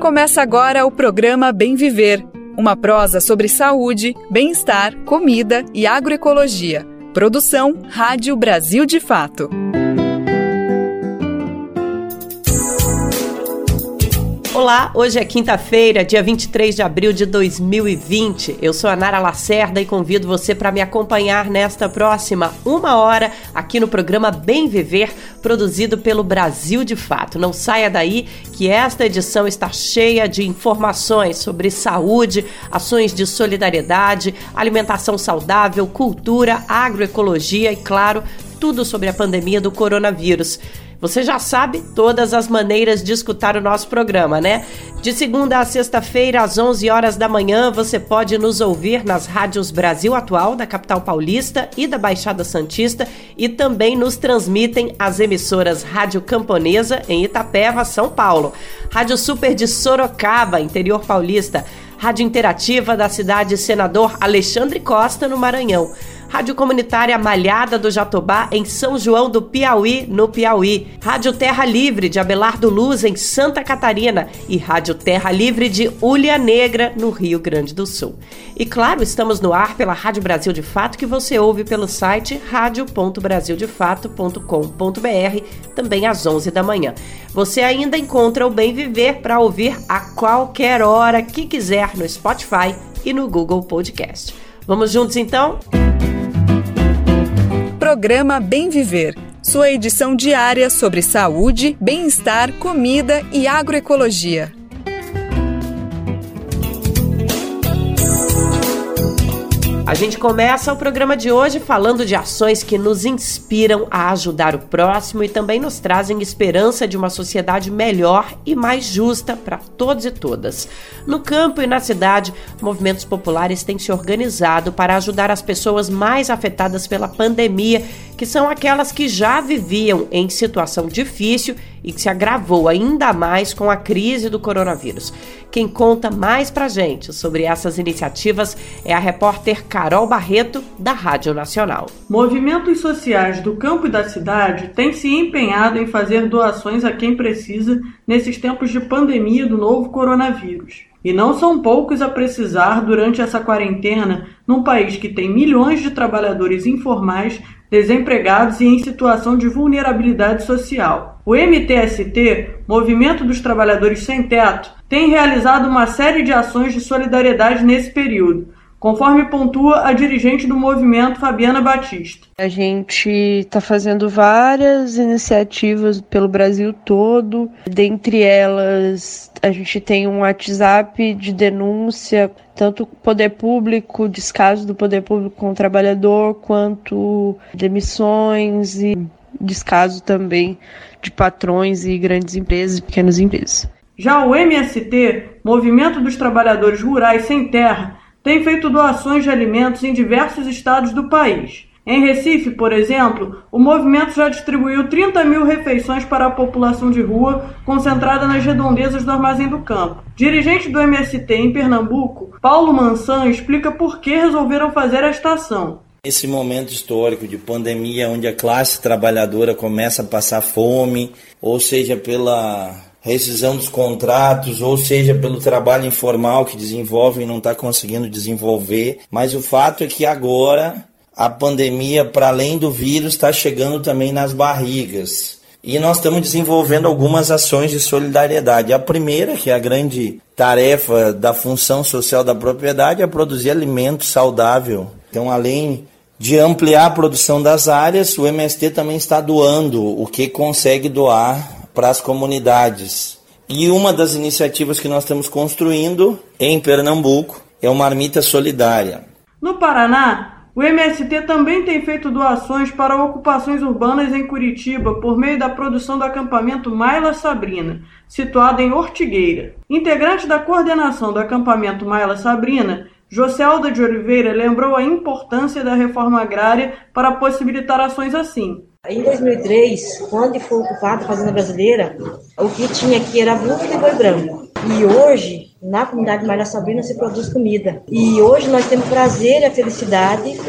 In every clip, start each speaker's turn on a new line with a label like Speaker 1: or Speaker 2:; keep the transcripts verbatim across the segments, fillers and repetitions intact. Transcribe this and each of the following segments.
Speaker 1: Começa agora o programa Bem Viver, uma prosa sobre saúde, bem-estar, comida e agroecologia. Produção Rádio Brasil de Fato.
Speaker 2: Olá, hoje é quinta-feira, dia vinte e três de abril de dois mil e vinte. Eu sou a Nara Lacerda e convido você para me acompanhar nesta próxima uma hora aqui no programa Bem Viver, produzido pelo Brasil de Fato. Não saia daí que esta edição está cheia de informações sobre saúde, ações de solidariedade, alimentação saudável, cultura, agroecologia e, claro, tudo sobre a pandemia do coronavírus. Você já sabe todas as maneiras de escutar o nosso programa, né? De segunda a sexta-feira, às onze horas da manhã, você pode nos ouvir nas rádios Brasil Atual, da capital paulista e da Baixada Santista, e também nos transmitem as emissoras Rádio Camponesa, em Itapeva, São Paulo, Rádio Super de Sorocaba, interior paulista, Rádio Interativa da cidade Senador Alexandre Costa, no Maranhão, Rádio Comunitária Malhada do Jatobá, em São João do Piauí, no Piauí, Rádio Terra Livre de Abelardo Luz, em Santa Catarina, e Rádio Terra Livre de Ulha Negra, no Rio Grande do Sul. E claro, estamos no ar pela Rádio Brasil de Fato, que você ouve pelo site rádio ponto brasil de fato ponto com ponto b r, também às onze da manhã. Você ainda encontra o Bem Viver para ouvir a qualquer hora que quiser no Spotify e no Google Podcast. Vamos juntos então?
Speaker 1: Programa Bem Viver, sua edição diária sobre saúde, bem-estar, comida e agroecologia.
Speaker 2: A gente começa o programa de hoje falando de ações que nos inspiram a ajudar o próximo e também nos trazem esperança de uma sociedade melhor e mais justa para todos e todas. No campo e na cidade, movimentos populares têm se organizado para ajudar as pessoas mais afetadas pela pandemia, que são aquelas que já viviam em situação difícil e que se agravou ainda mais com a crise do coronavírus. Quem conta mais pra gente sobre essas iniciativas é a repórter Carol Barreto, da Rádio Nacional.
Speaker 3: Movimentos sociais do campo e da cidade têm se empenhado em fazer doações a quem precisa nesses tempos de pandemia do novo coronavírus. E não são poucos a precisar durante essa quarentena, num país que tem milhões de trabalhadores informais, desempregados e em situação de vulnerabilidade social. O M T S T, Movimento dos Trabalhadores Sem Teto, tem realizado uma série de ações de solidariedade nesse período, conforme pontua a dirigente do movimento, Fabiana Batista.
Speaker 4: A gente está fazendo várias iniciativas pelo Brasil todo. Dentre elas, a gente tem um WhatsApp de denúncia, tanto poder público, descaso do poder público com o trabalhador, quanto demissões e descaso também de patrões e grandes empresas e pequenas empresas.
Speaker 3: Já o M S T, Movimento dos Trabalhadores Rurais Sem Terra, tem feito doações de alimentos em diversos estados do país. Em Recife, por exemplo, o movimento já distribuiu trinta mil refeições para a população de rua, concentrada nas redondezas do Armazém do Campo. Dirigente do M S T em Pernambuco, Paulo Mansan, explica por que resolveram fazer esta ação.
Speaker 5: Esse momento histórico de pandemia, onde a classe trabalhadora começa a passar fome, ou seja, pela rescisão dos contratos, ou seja, pelo trabalho informal que desenvolve e não está conseguindo desenvolver. Mas o fato é que agora a pandemia, para além do vírus, está chegando também nas barrigas. E nós estamos desenvolvendo algumas ações de solidariedade. A primeira, que é a grande tarefa da função social da propriedade, é produzir alimento saudável. Então, além de ampliar a produção das áreas, o M S T também está doando o que consegue doar para as comunidades. E uma das iniciativas que nós estamos construindo em Pernambuco é uma marmita solidária.
Speaker 3: No Paraná, o M S T também tem feito doações para ocupações urbanas em Curitiba por meio da produção do acampamento Maila Sabrina, situado em Ortigueira. Integrante da coordenação do acampamento Maila Sabrina, Joselda de Oliveira lembrou a importância da reforma agrária para possibilitar ações assim.
Speaker 6: Em dois mil e três, quando foi ocupada a Fazenda Brasileira, o que tinha aqui era búfalo e boi branco. E hoje, na comunidade Maila Sabrina, se produz comida. E hoje nós temos o prazer e a felicidade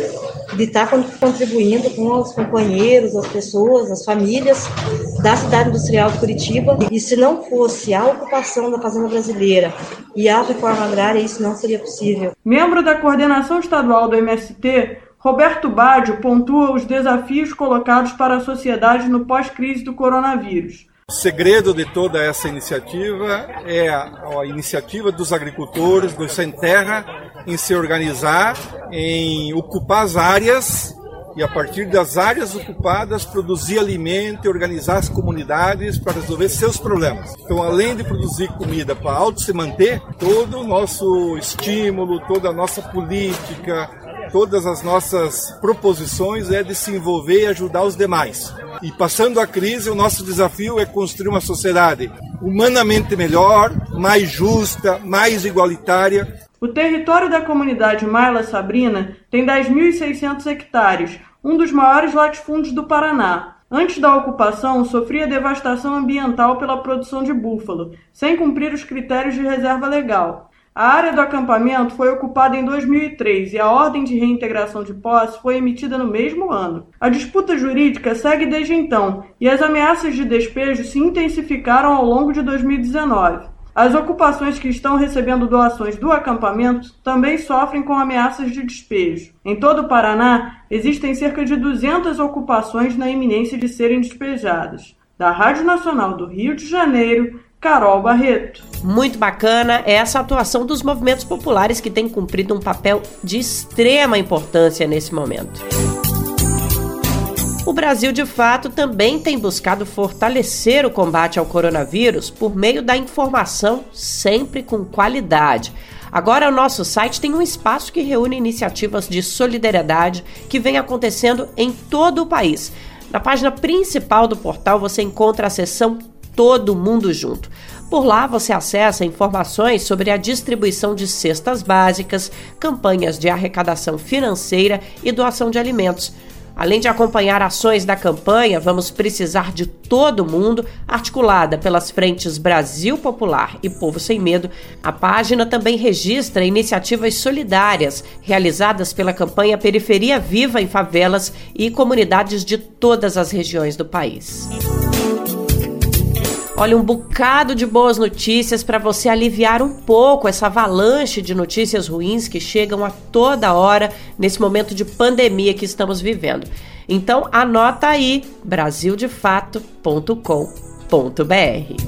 Speaker 6: de estar contribuindo com os companheiros, as pessoas, as famílias da cidade industrial de Curitiba. E se não fosse a ocupação da fazenda brasileira e a reforma agrária, isso não seria possível.
Speaker 3: Membro da coordenação estadual do M S T, Roberto Baggio pontua os desafios colocados para a sociedade no pós-crise do coronavírus.
Speaker 7: O segredo de toda essa iniciativa é a, a iniciativa dos agricultores, dos sem terra, em se organizar, em ocupar as áreas e, a partir das áreas ocupadas, produzir alimento e organizar as comunidades para resolver seus problemas. Então, além de produzir comida para auto se manter, todo o nosso estímulo, toda a nossa política, todas as nossas proposições é de se envolver e ajudar os demais. E passando a crise, o nosso desafio é construir uma sociedade humanamente melhor, mais justa, mais igualitária.
Speaker 3: O território da comunidade Maila Sabrina tem dez mil e seiscentos hectares, um dos maiores latifúndios do Paraná. Antes da ocupação, sofria devastação ambiental pela produção de búfalo, sem cumprir os critérios de reserva legal. A área do acampamento foi ocupada em dois mil e três e a ordem de reintegração de posse foi emitida no mesmo ano. A disputa jurídica segue desde então e as ameaças de despejo se intensificaram ao longo de dois mil e dezenove. As ocupações que estão recebendo doações do acampamento também sofrem com ameaças de despejo. Em todo o Paraná, existem cerca de duzentas ocupações na iminência de serem despejadas. Da Rádio Nacional do Rio de Janeiro, Carol Barreto.
Speaker 2: Muito bacana essa atuação dos movimentos populares que têm cumprido um papel de extrema importância nesse momento. O Brasil, de fato, também tem buscado fortalecer o combate ao coronavírus por meio da informação, sempre com qualidade. Agora, o nosso site tem um espaço que reúne iniciativas de solidariedade que vem acontecendo em todo o país. Na página principal do portal você encontra a seção Todo Mundo Junto. Por lá você acessa informações sobre a distribuição de cestas básicas, campanhas de arrecadação financeira e doação de alimentos. Além de acompanhar ações da campanha Vamos Precisar de Todo Mundo, articulada pelas frentes Brasil Popular e Povo Sem Medo, a página também registra iniciativas solidárias realizadas pela campanha Periferia Viva em favelas e comunidades de todas as regiões do país. Olha, um bocado de boas notícias para você aliviar um pouco essa avalanche de notícias ruins que chegam a toda hora nesse momento de pandemia que estamos vivendo. Então, anota aí, brasil de fato ponto com ponto b r.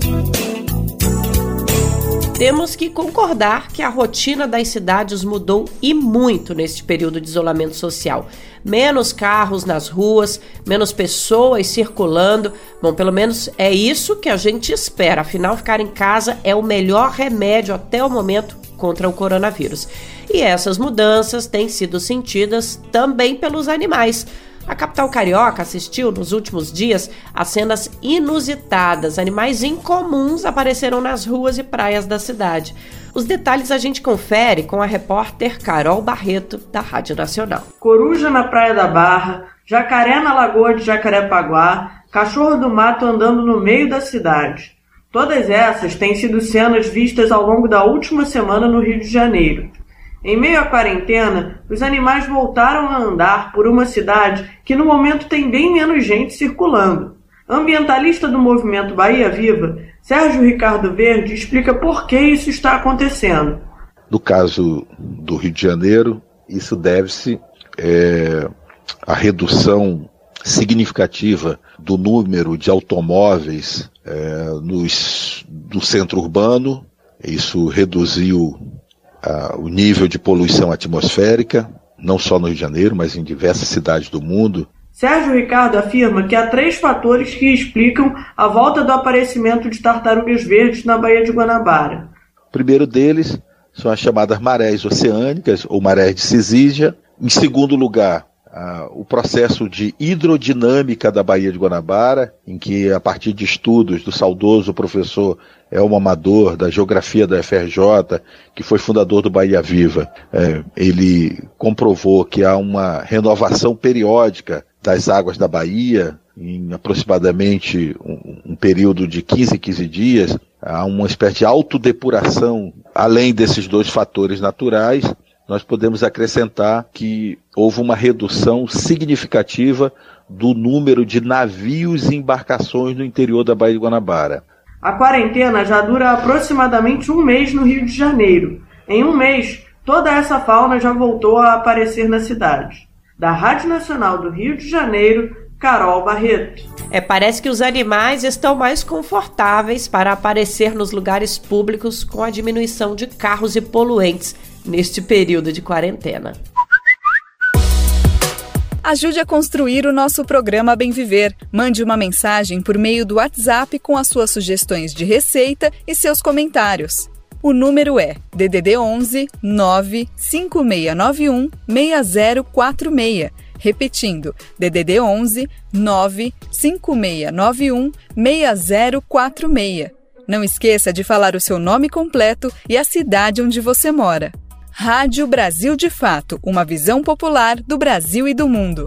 Speaker 2: Temos que concordar que a rotina das cidades mudou e muito neste período de isolamento social. Menos carros nas ruas, menos pessoas circulando. Bom, pelo menos é isso que a gente espera. Afinal, ficar em casa é o melhor remédio até o momento contra o coronavírus. E essas mudanças têm sido sentidas também pelos animais. A capital carioca assistiu nos últimos dias a cenas inusitadas. Animais incomuns apareceram nas ruas e praias da cidade. Os detalhes a gente confere com a repórter Carol Barreto, da Rádio Nacional.
Speaker 3: Coruja na Praia da Barra, jacaré na Lagoa de Jacarepaguá, cachorro do mato andando no meio da cidade. Todas essas têm sido cenas vistas ao longo da última semana no Rio de Janeiro. Em meio à quarentena, os animais voltaram a andar por uma cidade que no momento tem bem menos gente circulando. Ambientalista do movimento Bahia Viva, Sérgio Ricardo Verde explica por que isso está acontecendo.
Speaker 8: No caso do Rio de Janeiro, isso deve-se é, à redução significativa do número de automóveis é, nos, no centro urbano. Isso reduziu Uh, o nível de poluição atmosférica, não só no Rio de Janeiro, mas em diversas cidades do mundo.
Speaker 3: Sérgio Ricardo afirma que há três fatores que explicam a volta do aparecimento de tartarugas verdes na Baía de Guanabara.
Speaker 8: O primeiro deles são as chamadas marés oceânicas, ou marés de Cisígia. Em segundo lugar, uh, o processo de hidrodinâmica da Baía de Guanabara, em que, a partir de estudos do saudoso professor Elmo Amador, da Geografia da F R J, que foi fundador do Bahia Viva, é, ele comprovou que há uma renovação periódica das águas da Bahia, em aproximadamente um, um período de quinze em quinze dias, há uma espécie de autodepuração, além desses dois fatores naturais. nós podemos acrescentar que houve uma redução significativa do número de navios e embarcações no interior da Baía de Guanabara.
Speaker 3: A quarentena já dura aproximadamente um mês no Rio de Janeiro. Em um mês, toda essa fauna já voltou a aparecer na cidade. Da Rádio Nacional do Rio de Janeiro, Carol Barreto.
Speaker 2: É, parece que os animais estão mais confortáveis para aparecer nos lugares públicos com a diminuição de carros e poluentes neste período de quarentena.
Speaker 1: Ajude a construir o nosso programa Bem Viver. Mande uma mensagem por meio do WhatsApp com as suas sugestões de receita e seus comentários. O número é D D D onze nove cinco seis nove um seis zero quatro seis. Repetindo, D D D onze nove cinco seis nove um seis zero quatro seis. Não esqueça de falar o seu nome completo e a cidade onde você mora. Rádio Brasil de Fato, uma visão popular do Brasil e do mundo.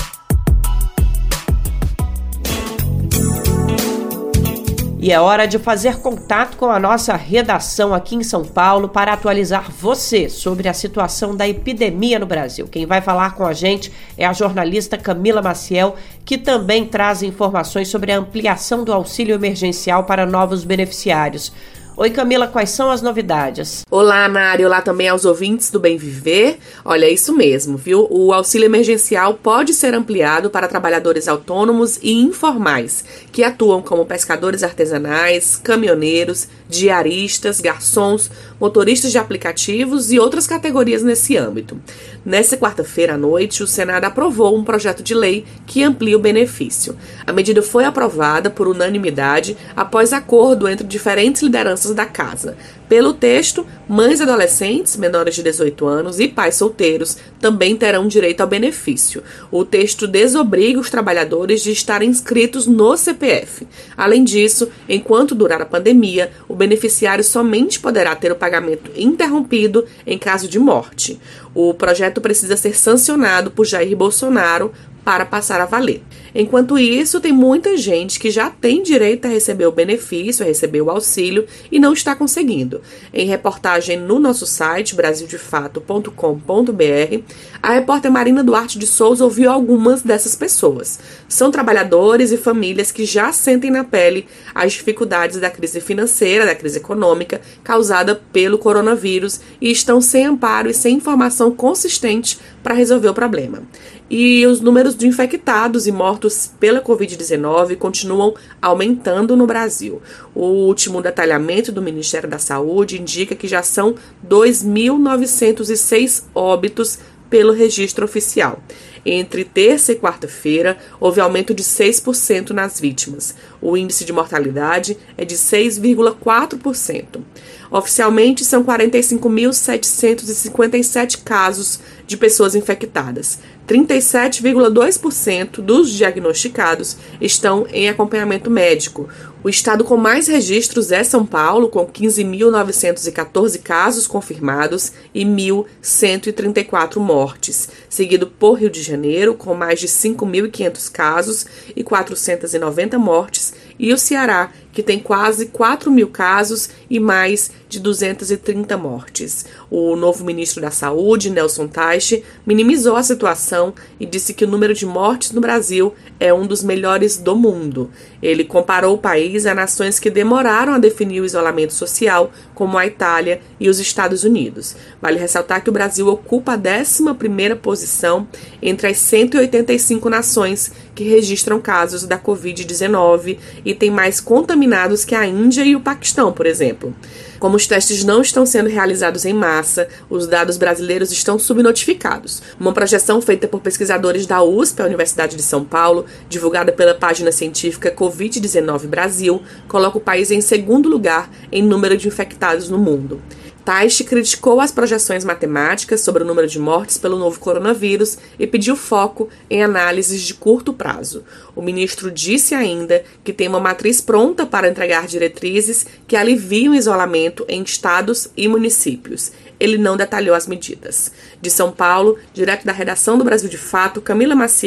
Speaker 2: E é hora de fazer contato com a nossa redação aqui em São Paulo para atualizar você sobre a situação da epidemia no Brasil. Quem vai falar com a gente é a jornalista Camila Maciel, que também traz informações sobre a ampliação do auxílio emergencial para novos beneficiários. Oi, Camila, quais são as novidades?
Speaker 9: Olá, Nari, olá também aos ouvintes do Bem Viver. Olha, é isso mesmo, viu? O auxílio emergencial pode ser ampliado para trabalhadores autônomos e informais, que atuam como pescadores artesanais, caminhoneiros, diaristas, garçons, motoristas de aplicativos e outras categorias nesse âmbito. Nesta quarta-feira à noite, o Senado aprovou um projeto de lei que amplia o benefício. A medida foi aprovada por unanimidade após acordo entre diferentes lideranças da Casa. Pelo texto, mães adolescentes, menores de dezoito anos e pais solteiros também terão direito ao benefício. O texto desobriga os trabalhadores de estarem inscritos no C P F. Além disso, enquanto durar a pandemia, o beneficiário somente poderá ter o pagamento interrompido em caso de morte. O projeto precisa ser sancionado por Jair Bolsonaro para passar a valer. Enquanto isso, tem muita gente que já tem direito a receber o benefício, a receber o auxílio e não está conseguindo. Em reportagem no nosso site, brasil de fato ponto com ponto b r, a repórter Marina Duarte de Souza ouviu algumas dessas pessoas. São trabalhadores e famílias que já sentem na pele as dificuldades da crise financeira, da crise econômica causada pelo coronavírus e estão sem amparo e sem informação consistente para resolver o problema. E os números de infectados e mortos pela covid dezenove continuam aumentando no Brasil. O último detalhamento do Ministério da Saúde indica que já são dois mil novecentos e seis óbitos pelo registro oficial. Entre terça e quarta-feira, houve aumento de seis por cento nas vítimas. O índice de mortalidade é de seis vírgula quatro por cento. Oficialmente, são quarenta e cinco mil setecentos e cinquenta e sete casos de pessoas infectadas. trinta e sete vírgula dois por cento dos diagnosticados estão em acompanhamento médico. O estado com mais registros é São Paulo, com quinze mil novecentos e quatorze casos confirmados e mil cento e trinta e quatro mortes, seguido por Rio de Janeiro, com mais de cinco mil e quinhentos casos e quatrocentas e noventa mortes, e o Ceará, que tem quase quatro mil casos e mais de duzentas e trinta mortes. O novo ministro da Saúde, Nelson Teich, minimizou a situação e disse que o número de mortes no Brasil é um dos melhores do mundo. Ele comparou o país a nações que demoraram a definir o isolamento social, como a Itália e os Estados Unidos. Vale ressaltar que o Brasil ocupa a décima primeira posição entre as cento e oitenta e cinco nações que registram casos da covid dezenove e tem mais contaminados que a Índia e o Paquistão, por exemplo. Como os testes não estão sendo realizados em massa, os dados brasileiros estão subnotificados. Uma projeção feita por pesquisadores da U S P, a Universidade de São Paulo, divulgada pela página científica covid dezenove Brasil, coloca o país em segundo lugar em número de infectados no mundo. Teich criticou as projeções matemáticas sobre o número de mortes pelo novo coronavírus e pediu foco em análises de curto prazo. O ministro disse ainda que tem uma matriz pronta para entregar diretrizes que aliviam o isolamento em estados e municípios. Ele não detalhou as medidas. De São Paulo, direto da redação do Brasil de Fato, Camila Maciel.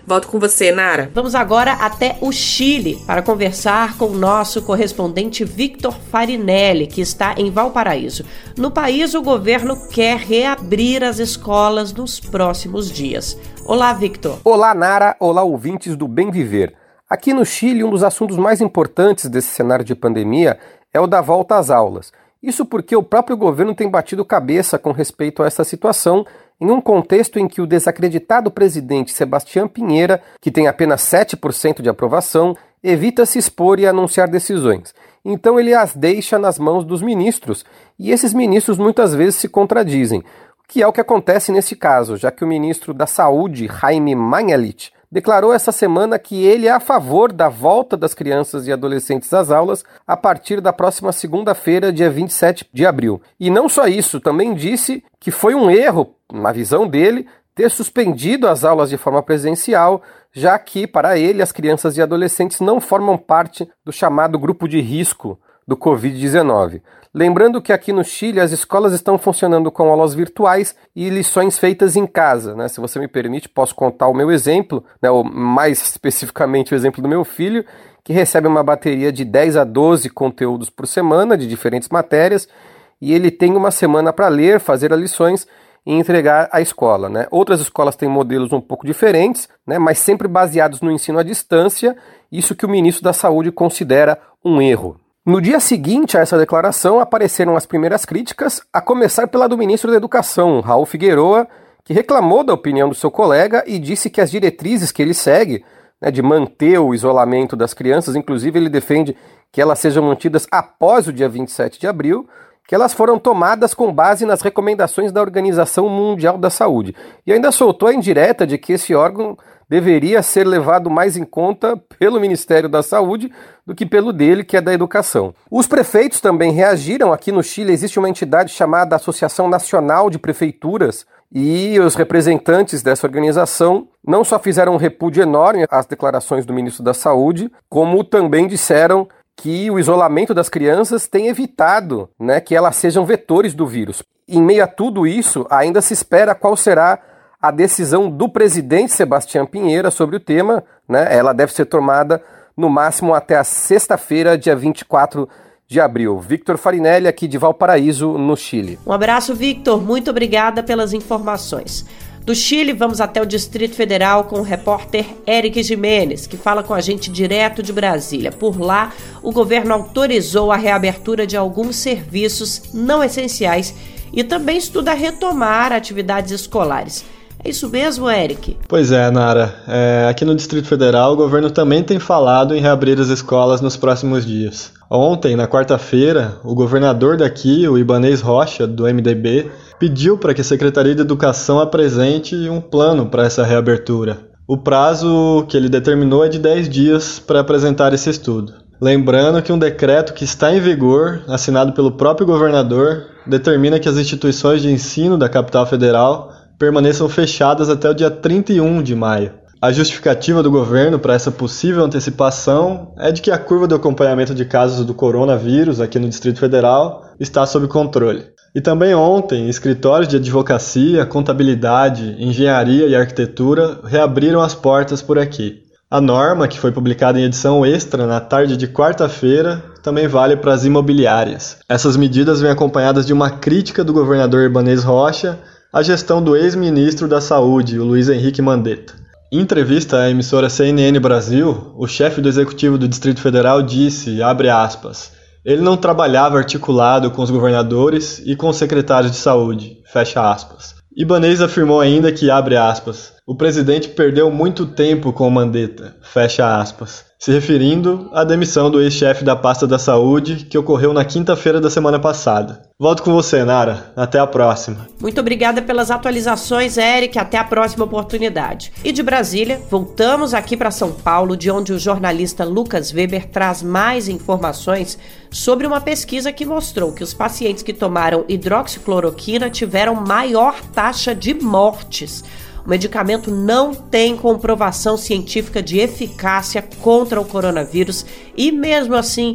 Speaker 9: Volto com você, Nara.
Speaker 2: Vamos agora até o Chile para conversar com o nosso correspondente Victor Farinelli, que está em Valparaíso. No país, o governo quer reabrir as escolas nos próximos dias. Olá, Victor.
Speaker 10: Olá, Nara. Olá, ouvintes do Bem Viver. Aqui no Chile, um dos assuntos mais importantes desse cenário de pandemia é o da volta às aulas. Isso porque o próprio governo tem batido cabeça com respeito a essa situação em um contexto em que o desacreditado presidente Sebastián Piñera, que tem apenas sete por cento de aprovação, evita se expor e anunciar decisões. Então ele as deixa nas mãos dos ministros, e esses ministros muitas vezes se contradizem, que é o que acontece nesse caso, já que o ministro da Saúde, Jaime Mañalich, declarou essa semana que ele é a favor da volta das crianças e adolescentes às aulas a partir da próxima segunda-feira, dia vinte e sete de abril. E não só isso, também disse que foi um erro, na visão dele, ter suspendido as aulas de forma presencial, já que, para ele, as crianças e adolescentes não formam parte do chamado grupo de risco do covid dezenove. Lembrando que aqui no Chile as escolas estão funcionando com aulas virtuais e lições feitas em casa, né? Se você me permite, posso contar o meu exemplo, né? Ou mais especificamente o exemplo do meu filho, que recebe uma bateria de dez a doze conteúdos por semana de diferentes matérias, e ele tem uma semana para ler, fazer as lições e entregar à escola, né? Outras escolas têm modelos um pouco diferentes, né? Mas sempre baseados no ensino à distância, isso que o ministro da Saúde considera um erro. No dia seguinte a essa declaração, apareceram as primeiras críticas, a começar pela do ministro da Educação, Raul Figueroa, que reclamou da opinião do seu colega e disse que as diretrizes que ele segue, né, de manter o isolamento das crianças, inclusive ele defende que elas sejam mantidas após o dia vinte e sete de abril, que elas foram tomadas com base nas recomendações da Organização Mundial da Saúde. E ainda soltou a indireta de que esse órgão deveria ser levado mais em conta pelo Ministério da Saúde do que pelo dele, que é da Educação. Os prefeitos também reagiram. Aqui no Chile existe uma entidade chamada Associação Nacional de Prefeituras, e os representantes dessa organização não só fizeram um repúdio enorme às declarações do ministro da Saúde, como também disseram que o isolamento das crianças tem evitado, né, que elas sejam vetores do vírus. Em meio a tudo isso, ainda se espera qual será a decisão do presidente Sebastián Piñera sobre o tema, né? Ela deve ser tomada no máximo até a sexta-feira, dia vinte e quatro de abril. Victor Farinelli, aqui de Valparaíso, no Chile.
Speaker 2: Um abraço, Victor. Muito obrigada pelas informações. Do Chile, vamos até o Distrito Federal com o repórter Eric Jimenez, que fala com a gente direto de Brasília. Por lá, o governo autorizou a reabertura de alguns serviços não essenciais e também estuda retomar atividades escolares. É isso mesmo, Eric?
Speaker 11: Pois é, Nara. É, aqui no Distrito Federal, o governo também tem falado em reabrir as escolas nos próximos dias. Ontem, na quarta-feira, o governador daqui, o Ibanez Rocha, do M D B, pediu para que a Secretaria de Educação apresente um plano para essa reabertura. O prazo que ele determinou é de dez dias para apresentar esse estudo. Lembrando que um decreto que está em vigor, assinado pelo próprio governador, determina que as instituições de ensino da capital federal permaneçam fechadas até o dia trinta e um de maio. A justificativa do governo para essa possível antecipação é de que a curva de acompanhamento de casos do coronavírus aqui no Distrito Federal está sob controle. E também ontem, escritórios de advocacia, contabilidade, engenharia e arquitetura reabriram as portas por aqui. A norma, que foi publicada em edição extra na tarde de quarta-feira, também vale para as imobiliárias. Essas medidas vêm acompanhadas de uma crítica do governador Ibanez Rocha à gestão do ex-ministro da Saúde, o Luiz Henrique Mandetta. Em entrevista à emissora C N N Brasil, o chefe do Executivo do Distrito Federal disse, abre aspas, ele não trabalhava articulado com os governadores e com os secretários de saúde, fecha aspas. Ibanez afirmou ainda que, abre aspas, o presidente perdeu muito tempo com o Mandetta, fecha aspas, se referindo à demissão do ex-chefe da pasta da saúde que ocorreu na quinta-feira da semana passada. Volto com você, Nara. Até a próxima.
Speaker 2: Muito obrigada pelas atualizações, Eric. Até a próxima oportunidade. E de Brasília, voltamos aqui para São Paulo, de onde o jornalista Lucas Weber traz mais informações sobre uma pesquisa que mostrou que os pacientes que tomaram hidroxicloroquina tiveram maior taxa de mortes. O medicamento não tem comprovação científica de eficácia contra o coronavírus e, mesmo assim, o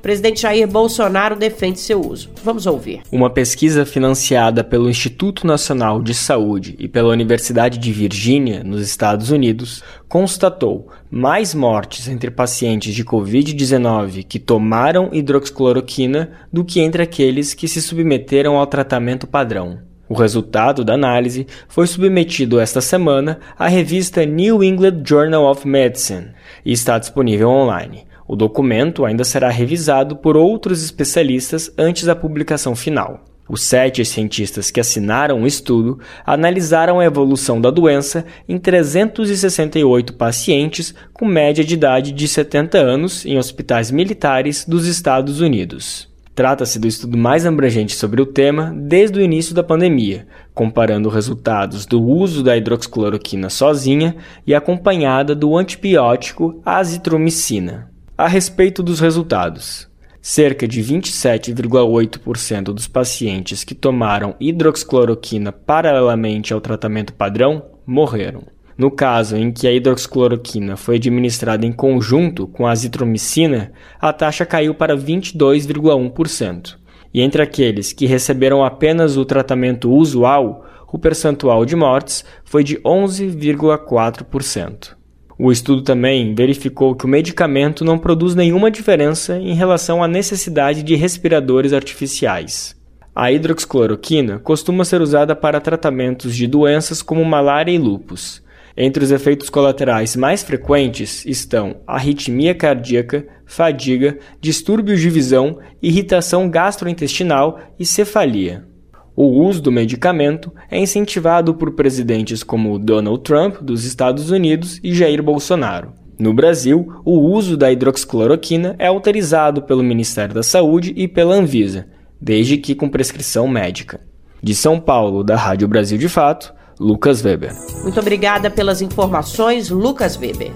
Speaker 2: presidente Jair Bolsonaro defende seu uso. Vamos ouvir.
Speaker 12: Uma pesquisa financiada pelo Instituto Nacional de Saúde e pela Universidade de Virgínia, nos Estados Unidos, constatou mais mortes entre pacientes de covid dezenove que tomaram hidroxicloroquina do que entre aqueles que se submeteram ao tratamento padrão. O resultado da análise foi submetido esta semana à revista New England Journal of Medicine e está disponível online. O documento ainda será revisado por outros especialistas antes da publicação final. Os sete cientistas que assinaram o estudo analisaram a evolução da doença em trezentos e sessenta e oito pacientes com média de idade de setenta anos em hospitais militares dos Estados Unidos. Trata-se do estudo mais abrangente sobre o tema desde o início da pandemia, comparando resultados do uso da hidroxicloroquina sozinha e acompanhada do antibiótico azitromicina. A respeito dos resultados, cerca de vinte e sete vírgula oito por cento dos pacientes que tomaram hidroxicloroquina paralelamente ao tratamento padrão morreram. No caso em que a hidroxicloroquina foi administrada em conjunto com a azitromicina, a taxa caiu para vinte e dois vírgula um por cento. E entre aqueles que receberam apenas o tratamento usual, o percentual de mortes foi de onze vírgula quatro por cento. O estudo também verificou que o medicamento não produz nenhuma diferença em relação à necessidade de respiradores artificiais. A hidroxicloroquina costuma ser usada para tratamentos de doenças como malária e lúpus. Entre os efeitos colaterais mais frequentes estão arritmia cardíaca, fadiga, distúrbios de visão, irritação gastrointestinal e cefalia. O uso do medicamento é incentivado por presidentes como Donald Trump, dos Estados Unidos, e Jair Bolsonaro. No Brasil, o uso da hidroxicloroquina é autorizado pelo Ministério da Saúde e pela Anvisa, desde que com prescrição médica. De São Paulo, da Rádio Brasil de Fato, Lucas Weber.
Speaker 2: Muito obrigada pelas informações, Lucas Weber.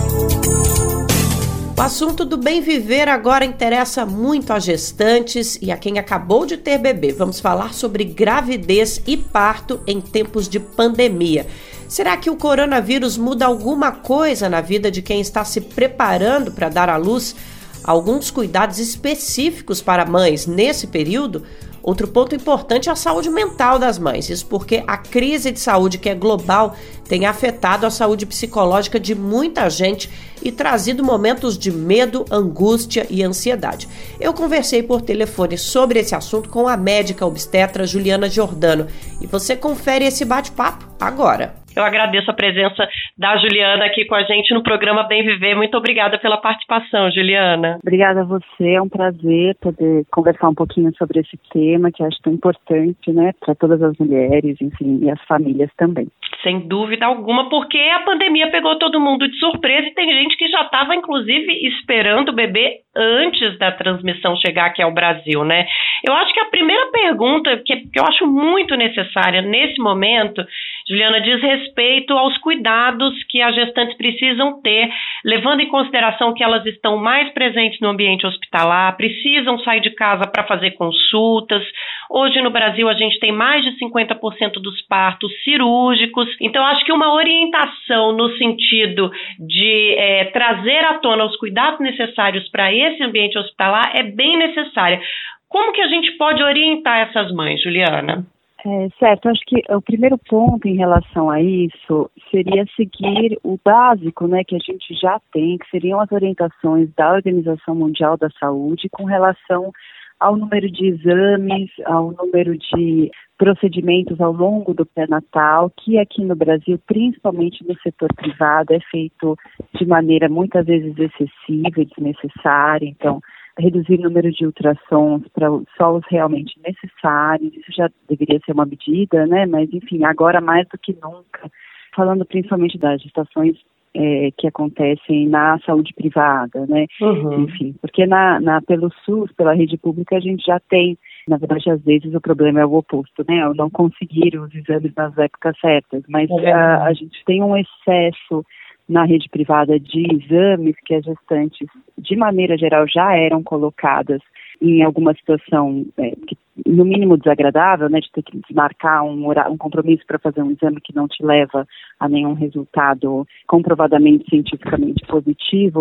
Speaker 2: O assunto do bem viver agora interessa muito a gestantes e a quem acabou de ter bebê. Vamos falar sobre gravidez e parto em tempos de pandemia. Será que o coronavírus muda alguma coisa na vida de quem está se preparando para dar à luz? Alguns cuidados específicos para mães nesse período? Outro ponto importante é a saúde mental das mães, isso porque a crise de saúde, que é global, tem afetado a saúde psicológica de muita gente e trazido momentos de medo, angústia e ansiedade. Eu conversei por telefone sobre esse assunto com a médica obstetra Juliana Giordano e você confere esse bate-papo agora. Eu agradeço a presença da Juliana aqui com a gente no programa Bem Viver. Muito obrigada pela participação, Juliana.
Speaker 13: Obrigada a você, é um prazer poder conversar um pouquinho sobre esse tema que acho tão importante, né, para todas as mulheres, enfim, e as famílias também.
Speaker 2: Sem dúvida alguma, porque a pandemia pegou todo mundo de surpresa e tem gente que já estava, inclusive, esperando o bebê antes da transmissão chegar aqui ao Brasil, né? Eu acho que a primeira pergunta, que eu acho muito necessária nesse momento, Juliana, diz respeito aos cuidados que as gestantes precisam ter, levando em consideração que elas estão mais presentes no ambiente hospitalar, precisam sair de casa para fazer consultas. Hoje no Brasil a gente tem mais de cinquenta por cento dos partos cirúrgicos, então acho que uma orientação no sentido de é, trazer à tona os cuidados necessários para esse ambiente hospitalar é bem necessária. Como que a gente pode orientar essas mães, Juliana?
Speaker 13: É, certo, acho que o primeiro ponto em relação a isso seria seguir o básico, né, que a gente já tem, que seriam as orientações da Organização Mundial da Saúde com relação ao número de exames, ao número de procedimentos ao longo do pré-natal, que aqui no Brasil, principalmente no setor privado, é feito de maneira muitas vezes excessiva e desnecessária. Então, reduzir o número de ultrassons para só os realmente necessários, isso já deveria ser uma medida, né? Mas, enfim, agora mais do que nunca, falando principalmente das gestações é, que acontecem na saúde privada, né? Uhum. Enfim, porque na, na, pelo SUS, pela rede pública, a gente já tem, na verdade, às vezes o problema é o oposto, né? Eu não conseguir os exames nas épocas certas, mas é a, a gente tem um excesso na rede privada de exames que as gestantes, de maneira geral, já eram colocadas em alguma situação, é, que, no mínimo desagradável, né, de ter que desmarcar um, um compromisso para fazer um exame que não te leva a nenhum resultado comprovadamente cientificamente positivo,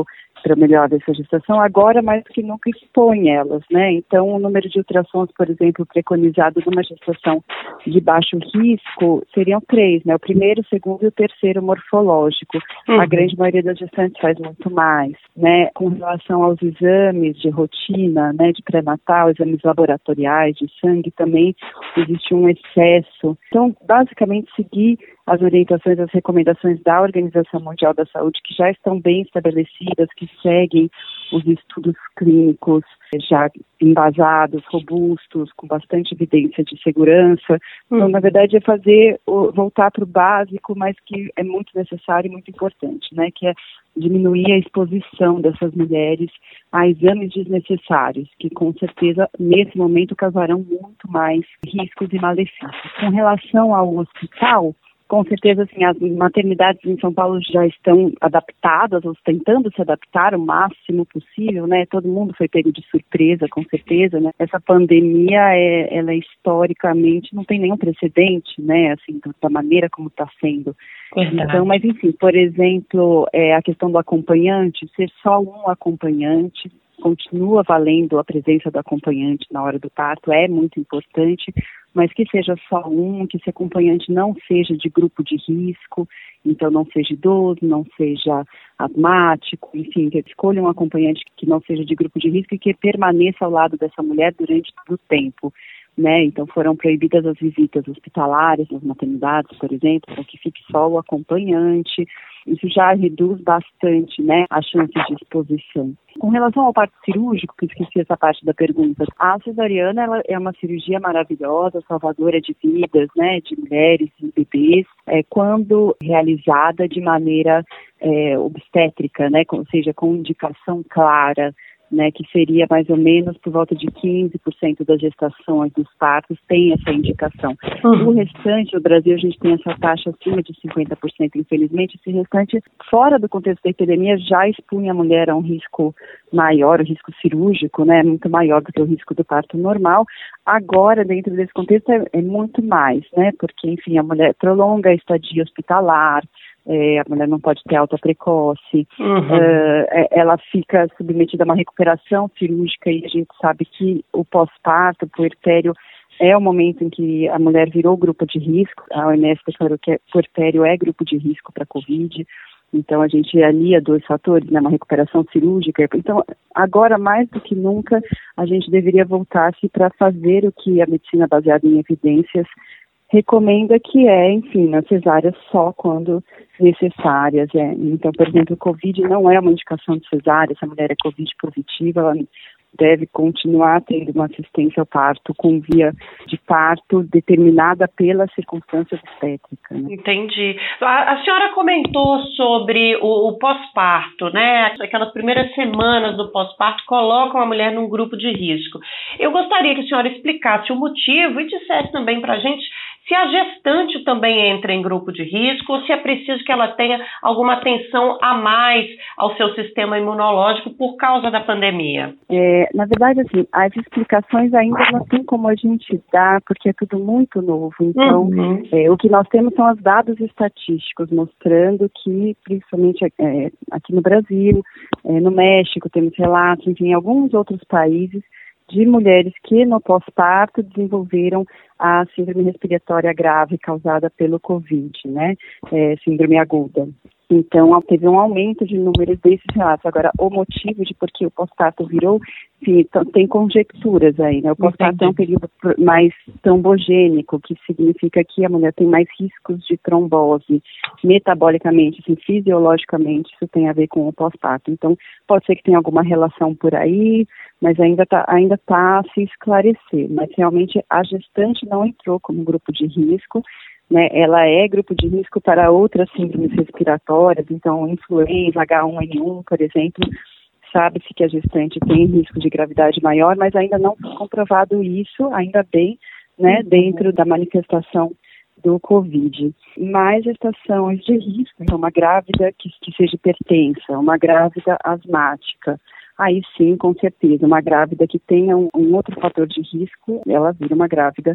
Speaker 13: para melhorar essa gestação, agora mais do que nunca expõe elas, né? Então, o número de ultrassons, por exemplo, preconizado numa gestação de baixo risco seriam três, né? O primeiro, o segundo e o terceiro morfológico. Uhum. A grande maioria das gestantes faz muito mais, né? Com relação aos exames de rotina, né, de pré-natal, exames laboratoriais, de sangue, também existe um excesso. Então, basicamente, seguir as orientações, as recomendações da Organização Mundial da Saúde, que já estão bem estabelecidas, que seguem os estudos clínicos já embasados, robustos, com bastante evidência de segurança. Então, na verdade, é fazer, voltar para o básico, mas que é muito necessário e muito importante, né? Que é diminuir a exposição dessas mulheres a exames desnecessários, que com certeza, nesse momento, causarão muito mais riscos e malefícios. Com relação ao hospital, com certeza, assim, as maternidades em São Paulo já estão adaptadas, ou tentando se adaptar o máximo possível, né? Todo mundo foi pego de surpresa, com certeza, né? Essa pandemia, é, ela historicamente não tem nenhum precedente, né? Assim, da maneira como está sendo. Verdade. Então, mas enfim, por exemplo, é, a questão do acompanhante, ser só um acompanhante, continua valendo a presença do acompanhante na hora do parto, é muito importante, mas que seja só um, que esse acompanhante não seja de grupo de risco, então não seja idoso, não seja asmático, enfim, que escolha um acompanhante que não seja de grupo de risco e que permaneça ao lado dessa mulher durante todo o tempo, né? Então foram proibidas as visitas hospitalares nas maternidades, por exemplo, para que fique só o acompanhante. Isso já reduz bastante, né, a chance de exposição. Com relação ao parto cirúrgico, que esqueci essa parte da pergunta, a cesariana ela é uma cirurgia maravilhosa, salvadora de vidas, né, de mulheres e bebês, é, quando realizada de maneira é, obstétrica, né, ou seja, com indicação clara, né, que seria mais ou menos por volta de quinze por cento das gestações dos partos tem essa indicação. Uhum. O restante, no Brasil, a gente tem essa taxa acima de cinquenta por cento, infelizmente. Esse restante, fora do contexto da epidemia, já expunha a mulher a um risco maior, o risco cirúrgico, né, muito maior do que o risco do parto normal. Agora, dentro desse contexto, é, é muito mais, né, porque, enfim, a mulher prolonga a estadia hospitalar, É, a mulher não pode ter alta precoce, uhum. uh, ela fica submetida a uma recuperação cirúrgica e a gente sabe que o pós-parto, o puerpério, é o momento em que a mulher virou grupo de risco. A O M S declarou que puerpério é grupo de risco para a Covid, então a gente alia dois fatores, né, uma recuperação cirúrgica. Então, agora mais do que nunca, a gente deveria voltar-se para fazer o que a medicina baseada em evidências recomenda, que é, enfim, na cesárea só quando necessárias. É. Então, por exemplo, o Covid não é uma indicação de cesárea, se a mulher é Covid positiva, ela deve continuar tendo uma assistência ao parto com via de parto determinada pela circunstância obstétrica. Né?
Speaker 2: Entendi. A, a senhora comentou sobre o, o pós-parto, né? Aquelas primeiras semanas do pós-parto colocam a mulher num grupo de risco. Eu gostaria que a senhora explicasse o motivo e dissesse também para a gente se a gestante também entra em grupo de risco ou se é preciso que ela tenha alguma atenção a mais ao seu sistema imunológico por causa da pandemia.
Speaker 13: É, na verdade, assim, as explicações ainda não tem como a gente dar, porque é tudo muito novo. Então, uhum. é, o que nós temos são os dados estatísticos mostrando que, principalmente é, aqui no Brasil, é, no México, temos relatos, enfim, em alguns outros países, de mulheres que no pós-parto desenvolveram a síndrome respiratória grave causada pelo Covid, né, é, síndrome aguda. Então, teve um aumento de números desses relatos. Agora, o motivo de por que o pós-parto virou, enfim, tem conjecturas aí, né? O pós-parto é um período mais trombogênico, que significa que a mulher tem mais riscos de trombose. Metabolicamente, assim, fisiologicamente, isso tem a ver com o pós-parto. Então, pode ser que tenha alguma relação por aí, mas ainda está ainda tá a se esclarecer. Mas, realmente, a gestante não entrou como grupo de risco, né, ela é grupo de risco para outras síndromes respiratórias, então influenza, H um N um, por exemplo, sabe-se que a gestante tem risco de gravidade maior, mas ainda não foi comprovado isso, ainda bem, né, dentro da manifestação do Covid. Mais gestações de risco, então uma grávida que, que seja hipertensa, uma grávida asmática, aí sim, com certeza, uma grávida que tenha um, um outro fator de risco, ela vira uma grávida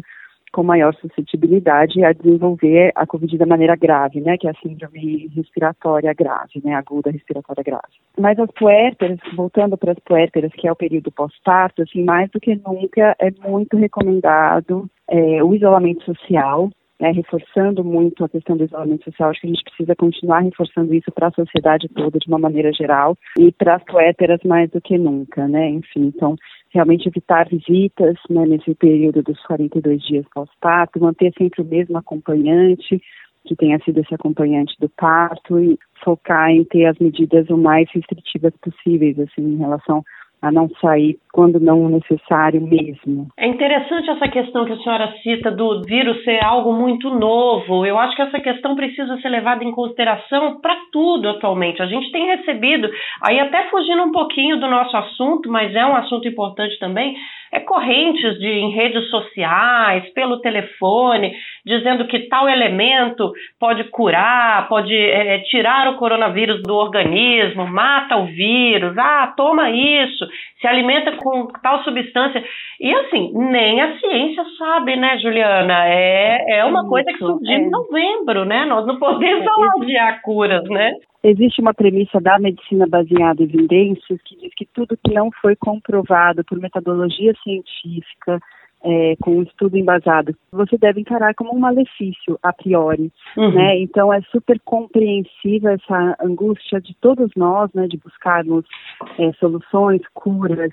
Speaker 13: com maior suscetibilidade a desenvolver a Covid da maneira grave, né, que é a síndrome respiratória grave, né, aguda respiratória grave. Mas as puérperas, voltando para as puérperas, que é o período pós-parto, assim, mais do que nunca é muito recomendado é, o isolamento social, né, reforçando muito a questão do isolamento social. Acho que a gente precisa continuar reforçando isso para a sociedade toda, de uma maneira geral, e para as puérperas mais do que nunca, né, enfim, então, realmente evitar visitas, né, nesse período dos quarenta e dois dias pós-parto, manter sempre o mesmo acompanhante, que tenha sido esse acompanhante do parto, e focar em ter as medidas o mais restritivas possíveis, assim, em relação a não sair quando não necessário mesmo.
Speaker 2: É interessante essa questão que a senhora cita do vírus ser algo muito novo. Eu acho que essa questão precisa ser levada em consideração para tudo atualmente. A gente tem recebido, aí até fugindo um pouquinho do nosso assunto, mas é um assunto importante também, é correntes de, em redes sociais, pelo telefone, dizendo que tal elemento pode curar, pode é, tirar o coronavírus do organismo, mata o vírus, ah, toma isso, se alimenta com tal substância. E assim, nem a ciência sabe, né, Juliana? É, é uma isso, coisa que surgiu é. em novembro, né? Nós não podemos adiar curas, né?
Speaker 13: Existe uma premissa da medicina baseada em evidências que diz que tudo que não foi comprovado por metodologia científica, é, com um estudo embasado, você deve encarar como um malefício a priori, uhum. né? Então é super compreensível essa angústia de todos nós, né, de buscarmos é, soluções, curas,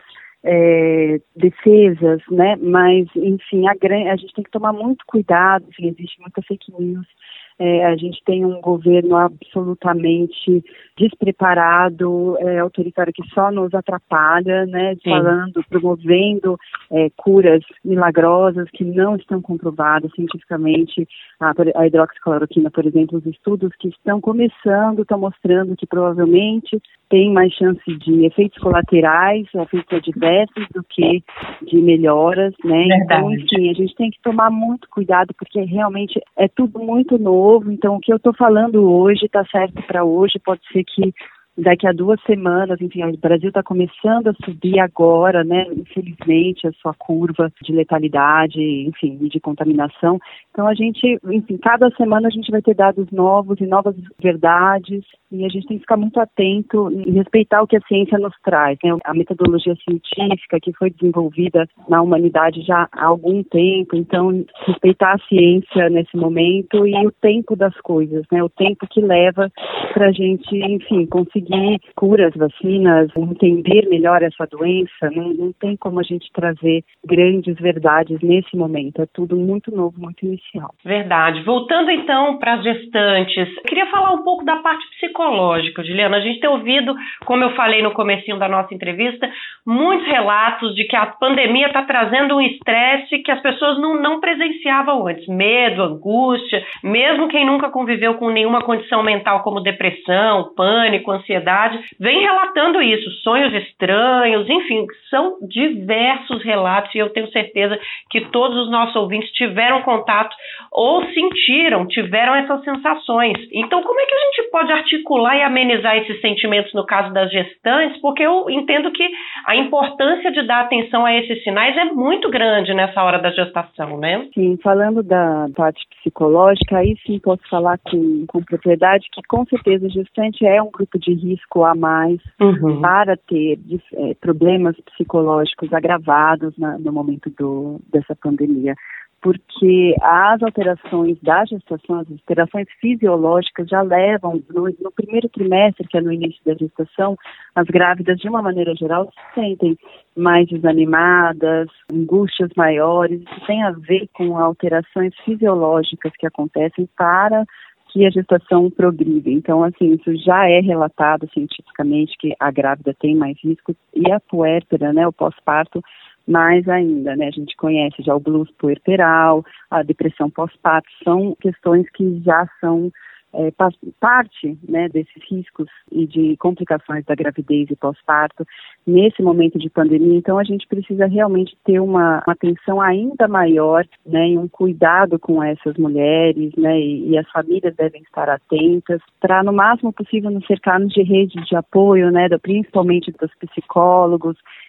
Speaker 13: É, defesas, né, mas, enfim, a, a gente tem que tomar muito cuidado, enfim, existe muita fake news, é, a gente tem um governo absolutamente despreparado, é, autoritário, que só nos atrapalha, né, Sim. falando, promovendo é, curas milagrosas que não estão comprovadas cientificamente. A, a hidroxicloroquina, por exemplo, os estudos que estão começando estão mostrando que provavelmente tem mais chance de efeitos colaterais, efeitos adversos, do que de melhoras, né? Verdade. Então, enfim, a gente tem que tomar muito cuidado, porque realmente é tudo muito novo. Então, o que eu estou falando hoje está certo para hoje, pode ser que daqui a duas semanas, enfim, o Brasil está começando a subir agora, né, infelizmente, a sua curva de letalidade, enfim, de contaminação. Então, a gente, enfim, cada semana a gente vai ter dados novos e novas verdades, e a gente tem que ficar muito atento e respeitar o que a ciência nos traz, né? A metodologia científica que foi desenvolvida na humanidade já há algum tempo, então, respeitar a ciência nesse momento e o tempo das coisas, né? O tempo que leva para a gente, enfim, conseguir curas, vacinas, entender melhor essa doença. Não, não tem como a gente trazer grandes verdades nesse momento. É tudo muito novo, muito inicial.
Speaker 2: Verdade. Voltando então para as gestantes, eu queria falar um pouco da parte psicológica, Juliana. A gente tem ouvido, como eu falei no comecinho da nossa entrevista, muitos relatos de que a pandemia está trazendo um estresse que as pessoas não, não presenciavam antes. Medo, angústia, mesmo quem nunca conviveu com nenhuma condição mental como depressão, pânico, ansiedade, vem relatando isso, sonhos estranhos, enfim, são diversos relatos e eu tenho certeza que todos os nossos ouvintes tiveram contato ou sentiram, tiveram essas sensações. Então, como é que a gente pode articular e amenizar esses sentimentos no caso das gestantes? Porque eu entendo que a importância de dar atenção a esses sinais é muito grande nessa hora da gestação, né?
Speaker 13: Sim, falando da parte psicológica, aí sim posso falar com, com propriedade que com certeza a gestante é um grupo de risco a mais uhum. para ter é, problemas psicológicos agravados na, no momento do, dessa pandemia, porque as alterações da gestação, as alterações fisiológicas já levam, no, no primeiro trimestre, que é no início da gestação, as grávidas, de uma maneira geral, se sentem mais desanimadas, angústias maiores. Isso tem a ver com alterações fisiológicas que acontecem para que a gestação progride. Então, assim, isso já é relatado cientificamente que a grávida tem mais risco e a puérpera, né, o pós-parto, mais ainda, né, a gente conhece já o blues puerperal, a depressão pós-parto, são questões que já são é, parte, né, desses riscos e de complicações da gravidez e pós-parto nesse momento de pandemia. Então, a gente precisa realmente ter uma, uma atenção ainda maior, né, e um cuidado com essas mulheres, né, e, e as famílias devem estar atentas para, no máximo possível, nos cercarmos de redes de apoio, né, do, principalmente dos psicólogos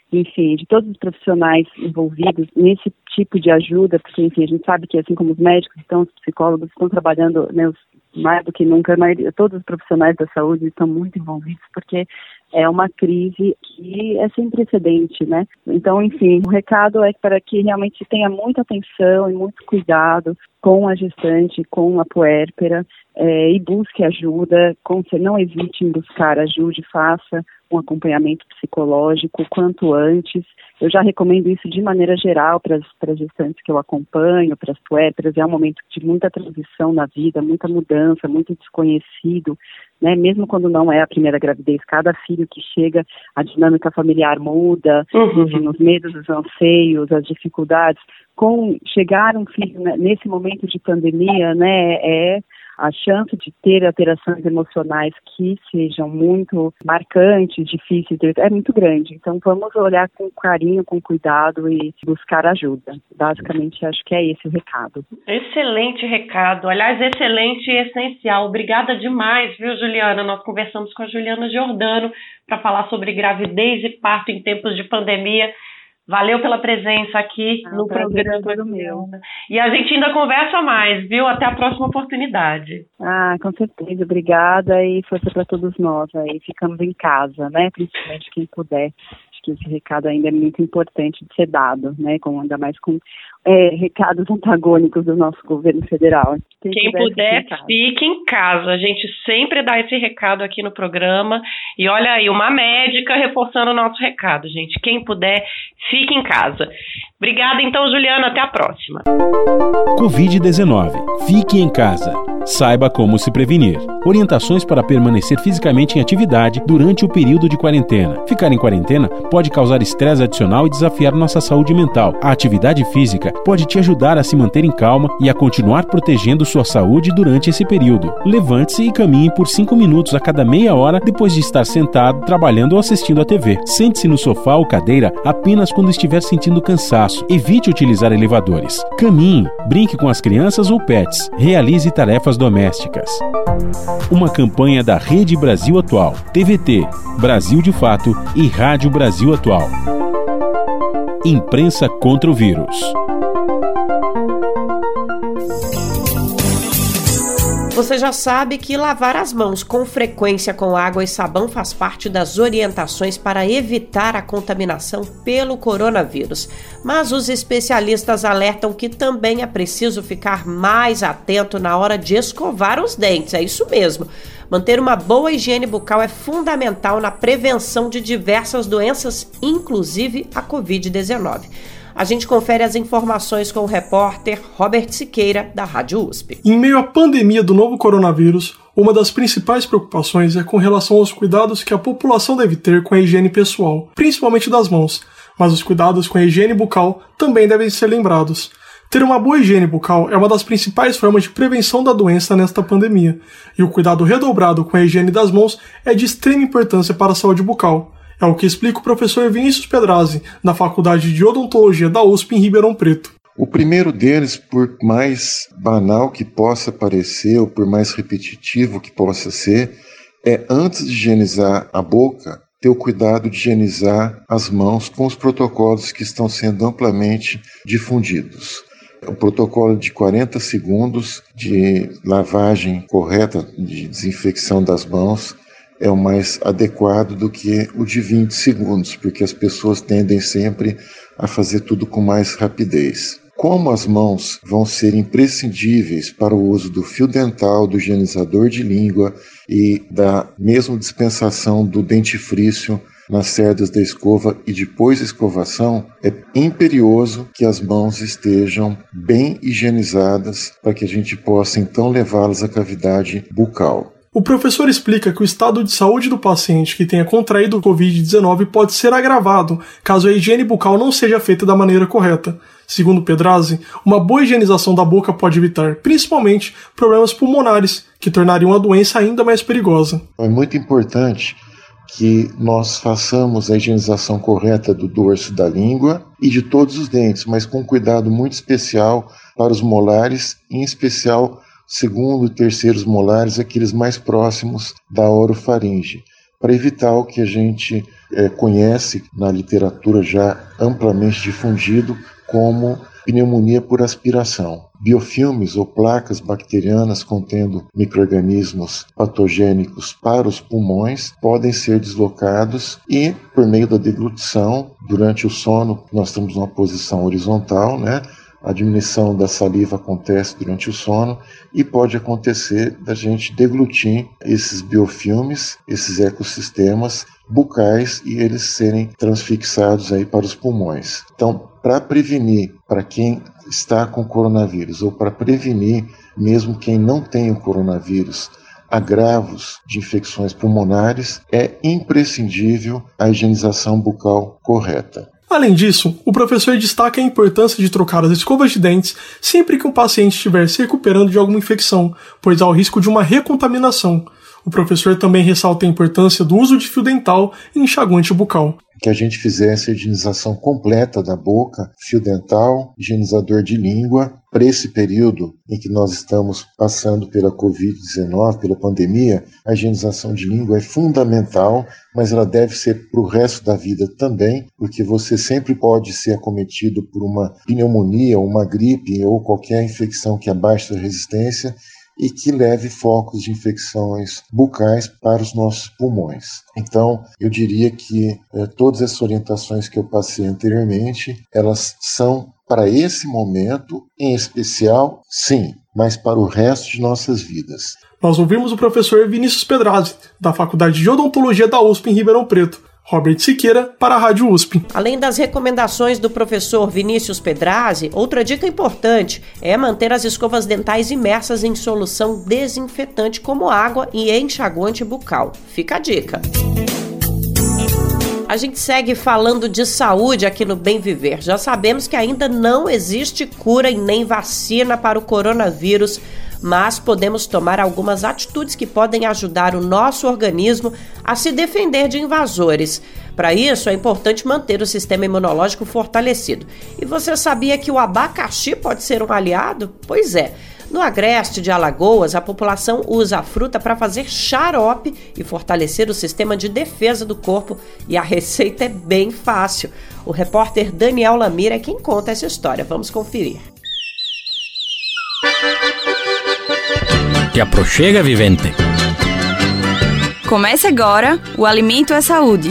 Speaker 13: enfim, de todos os profissionais envolvidos nesse tipo de ajuda, porque, enfim, a gente sabe que, assim como os médicos estão, os psicólogos estão trabalhando, né, os, mais do que nunca, mas todos os profissionais da saúde estão muito envolvidos, porque é uma crise que é sem precedente, né? Então, enfim, o recado é para que realmente tenha muita atenção e muito cuidado com a gestante, com a puérpera, é, e busque ajuda, com, não hesite em buscar ajuda, faça um acompanhamento psicológico quanto antes. Eu já recomendo isso de maneira geral para as gestantes que eu acompanho, para as puérperas. É um momento de muita transição na vida, muita mudança, muito desconhecido, né? Mesmo quando não é a primeira gravidez, cada filho que chega, a dinâmica familiar muda, uhum. enfim, os medos, os anseios, as dificuldades. Com chegar um filho, né, nesse momento de pandemia, né, é a chance de ter alterações emocionais que sejam muito marcantes, difíceis, é muito grande. Então, vamos olhar com carinho, com cuidado e buscar ajuda. Basicamente, acho que é esse o recado.
Speaker 2: Excelente recado. Aliás, excelente e essencial. Obrigada demais, viu, Juliana? Nós conversamos com a Juliana Giordano para falar sobre gravidez e parto em tempos de pandemia. Valeu pela presença aqui ah, no programa.
Speaker 13: Todo meu.
Speaker 2: E a gente ainda conversa mais, viu? Até a próxima oportunidade.
Speaker 13: Ah, com certeza. Obrigada e força para todos nós. Aí ficamos em casa, né? Principalmente quem puder. Acho que esse recado ainda é muito importante de ser dado, né? Com, ainda mais com é, recados antagônicos do nosso governo federal.
Speaker 2: Quem, quem puder, fique em casa. A gente sempre dá esse recado aqui no programa. E olha aí, uma médica reforçando o nosso recado, gente. Quem puder, fique em casa. Obrigada, então, Juliana. Até a próxima.
Speaker 14: covid dezenove. Fique em casa. Saiba como se prevenir. Orientações para permanecer fisicamente em atividade durante o período de quarentena. Ficar em quarentena pode causar estresse adicional e desafiar nossa saúde mental. A atividade física pode te ajudar a se manter em calma e a continuar protegendo sua saúde durante esse período. Levante-se e caminhe por cinco minutos a cada meia hora depois de estar sentado, trabalhando ou assistindo à T V. Sente-se no sofá ou cadeira apenas quando estiver sentindo cansaço. Evite utilizar elevadores. Caminhe, brinque com as crianças ou pets. Realize tarefas domésticas. Uma campanha da Rede Brasil Atual, T V T, Brasil de Fato e Rádio Brasil Atual. Imprensa contra o vírus.
Speaker 2: Você já sabe que lavar as mãos com frequência com água e sabão faz parte das orientações para evitar a contaminação pelo coronavírus. Mas os especialistas alertam que também é preciso ficar mais atento na hora de escovar os dentes. É isso mesmo. Manter uma boa higiene bucal é fundamental na prevenção de diversas doenças, inclusive a covid dezenove. A gente confere as informações com o repórter Robert Siqueira, da Rádio U S P.
Speaker 15: Em meio à pandemia do novo coronavírus, uma das principais preocupações é com relação aos cuidados que a população deve ter com a higiene pessoal, principalmente das mãos, mas os cuidados com a higiene bucal também devem ser lembrados. Ter uma boa higiene bucal é uma das principais formas de prevenção da doença nesta pandemia, e o cuidado redobrado com a higiene das mãos é de extrema importância para a saúde bucal. É o que explica o professor Vinícius Pedrazzi, da Faculdade de Odontologia da U S P em Ribeirão Preto.
Speaker 16: O primeiro deles, por mais banal que possa parecer, ou por mais repetitivo que possa ser, é antes de higienizar a boca, ter o cuidado de higienizar as mãos com os protocolos que estão sendo amplamente difundidos. O protocolo de quarenta segundos de lavagem correta, de desinfecção das mãos, é o mais adequado do que o de vinte segundos, porque as pessoas tendem sempre a fazer tudo com mais rapidez. Como as mãos vão ser imprescindíveis para o uso do fio dental, do higienizador de língua e da mesma dispensação do dentifrício nas cerdas da escova e depois da escovação, é imperioso que as mãos estejam bem higienizadas para que a gente possa então levá-las à cavidade bucal.
Speaker 15: O professor explica que o estado de saúde do paciente que tenha contraído covid dezenove pode ser agravado caso a higiene bucal não seja feita da maneira correta. Segundo Pedrazzi, uma boa higienização da boca pode evitar, principalmente, problemas pulmonares, que tornariam a doença ainda mais perigosa.
Speaker 16: É muito importante que nós façamos a higienização correta do dorso da língua e de todos os dentes, mas com cuidado muito especial para os molares, em especial segundo e terceiros molares, aqueles mais próximos da orofaringe. para evitar o que a gente é, conhece na literatura já amplamente difundido como pneumonia por aspiração. Biofilmes ou placas bacterianas contendo micro-organismos patogênicos para os pulmões podem ser deslocados e, por meio da deglutição, durante o sono, nós estamos numa posição horizontal, né? A diminuição da saliva acontece durante o sono e pode acontecer da gente deglutir esses biofilmes, esses ecossistemas bucais e eles serem transfixados aí para os pulmões. Então, para prevenir, para quem está com coronavírus ou para prevenir mesmo quem não tem o coronavírus, agravos de infecções pulmonares, é imprescindível a higienização bucal correta.
Speaker 15: Além disso, o professor destaca a importância de trocar as escovas de dentes sempre que o paciente estiver se recuperando de alguma infecção, pois há o risco de uma recontaminação. O professor também ressalta a importância do uso de fio dental e enxaguante bucal.
Speaker 16: Que a gente fizesse a higienização completa da boca, fio dental, higienizador de língua, para esse período em que nós estamos passando pela covid dezenove, pela pandemia, a higienização de língua é fundamental, mas ela deve ser para o resto da vida também, porque você sempre pode ser acometido por uma pneumonia, uma gripe ou qualquer infecção que abaixe a resistência e que leve focos de infecções bucais para os nossos pulmões. Então, eu diria que eh, todas essas orientações que eu passei anteriormente, elas são para esse momento, em especial, sim, mas para o resto de nossas vidas.
Speaker 15: Nós ouvimos o professor Vinícius Pedrazzi, da Faculdade de Odontologia da U S P em Ribeirão Preto. Robert Siqueira, para a Rádio U S P.
Speaker 2: Além das recomendações do professor Vinícius Pedrazzi, outra dica importante é manter as escovas dentais imersas em solução desinfetante como água e enxaguante bucal. Fica a dica. A gente segue falando de saúde aqui no Bem Viver. Já sabemos que ainda não existe cura e nem vacina para o coronavírus, mas podemos tomar algumas atitudes que podem ajudar o nosso organismo a se defender de invasores. Para isso, é importante manter o sistema imunológico fortalecido. E você sabia que o abacaxi pode ser um aliado? Pois é. No agreste de Alagoas, a população usa a fruta para fazer xarope e fortalecer o sistema de defesa do corpo, e a receita é bem fácil. O repórter Daniel Lamir é quem conta essa história. Vamos conferir.
Speaker 17: Te aproxega, vivente.
Speaker 18: Comece agora o Alimento é Saúde.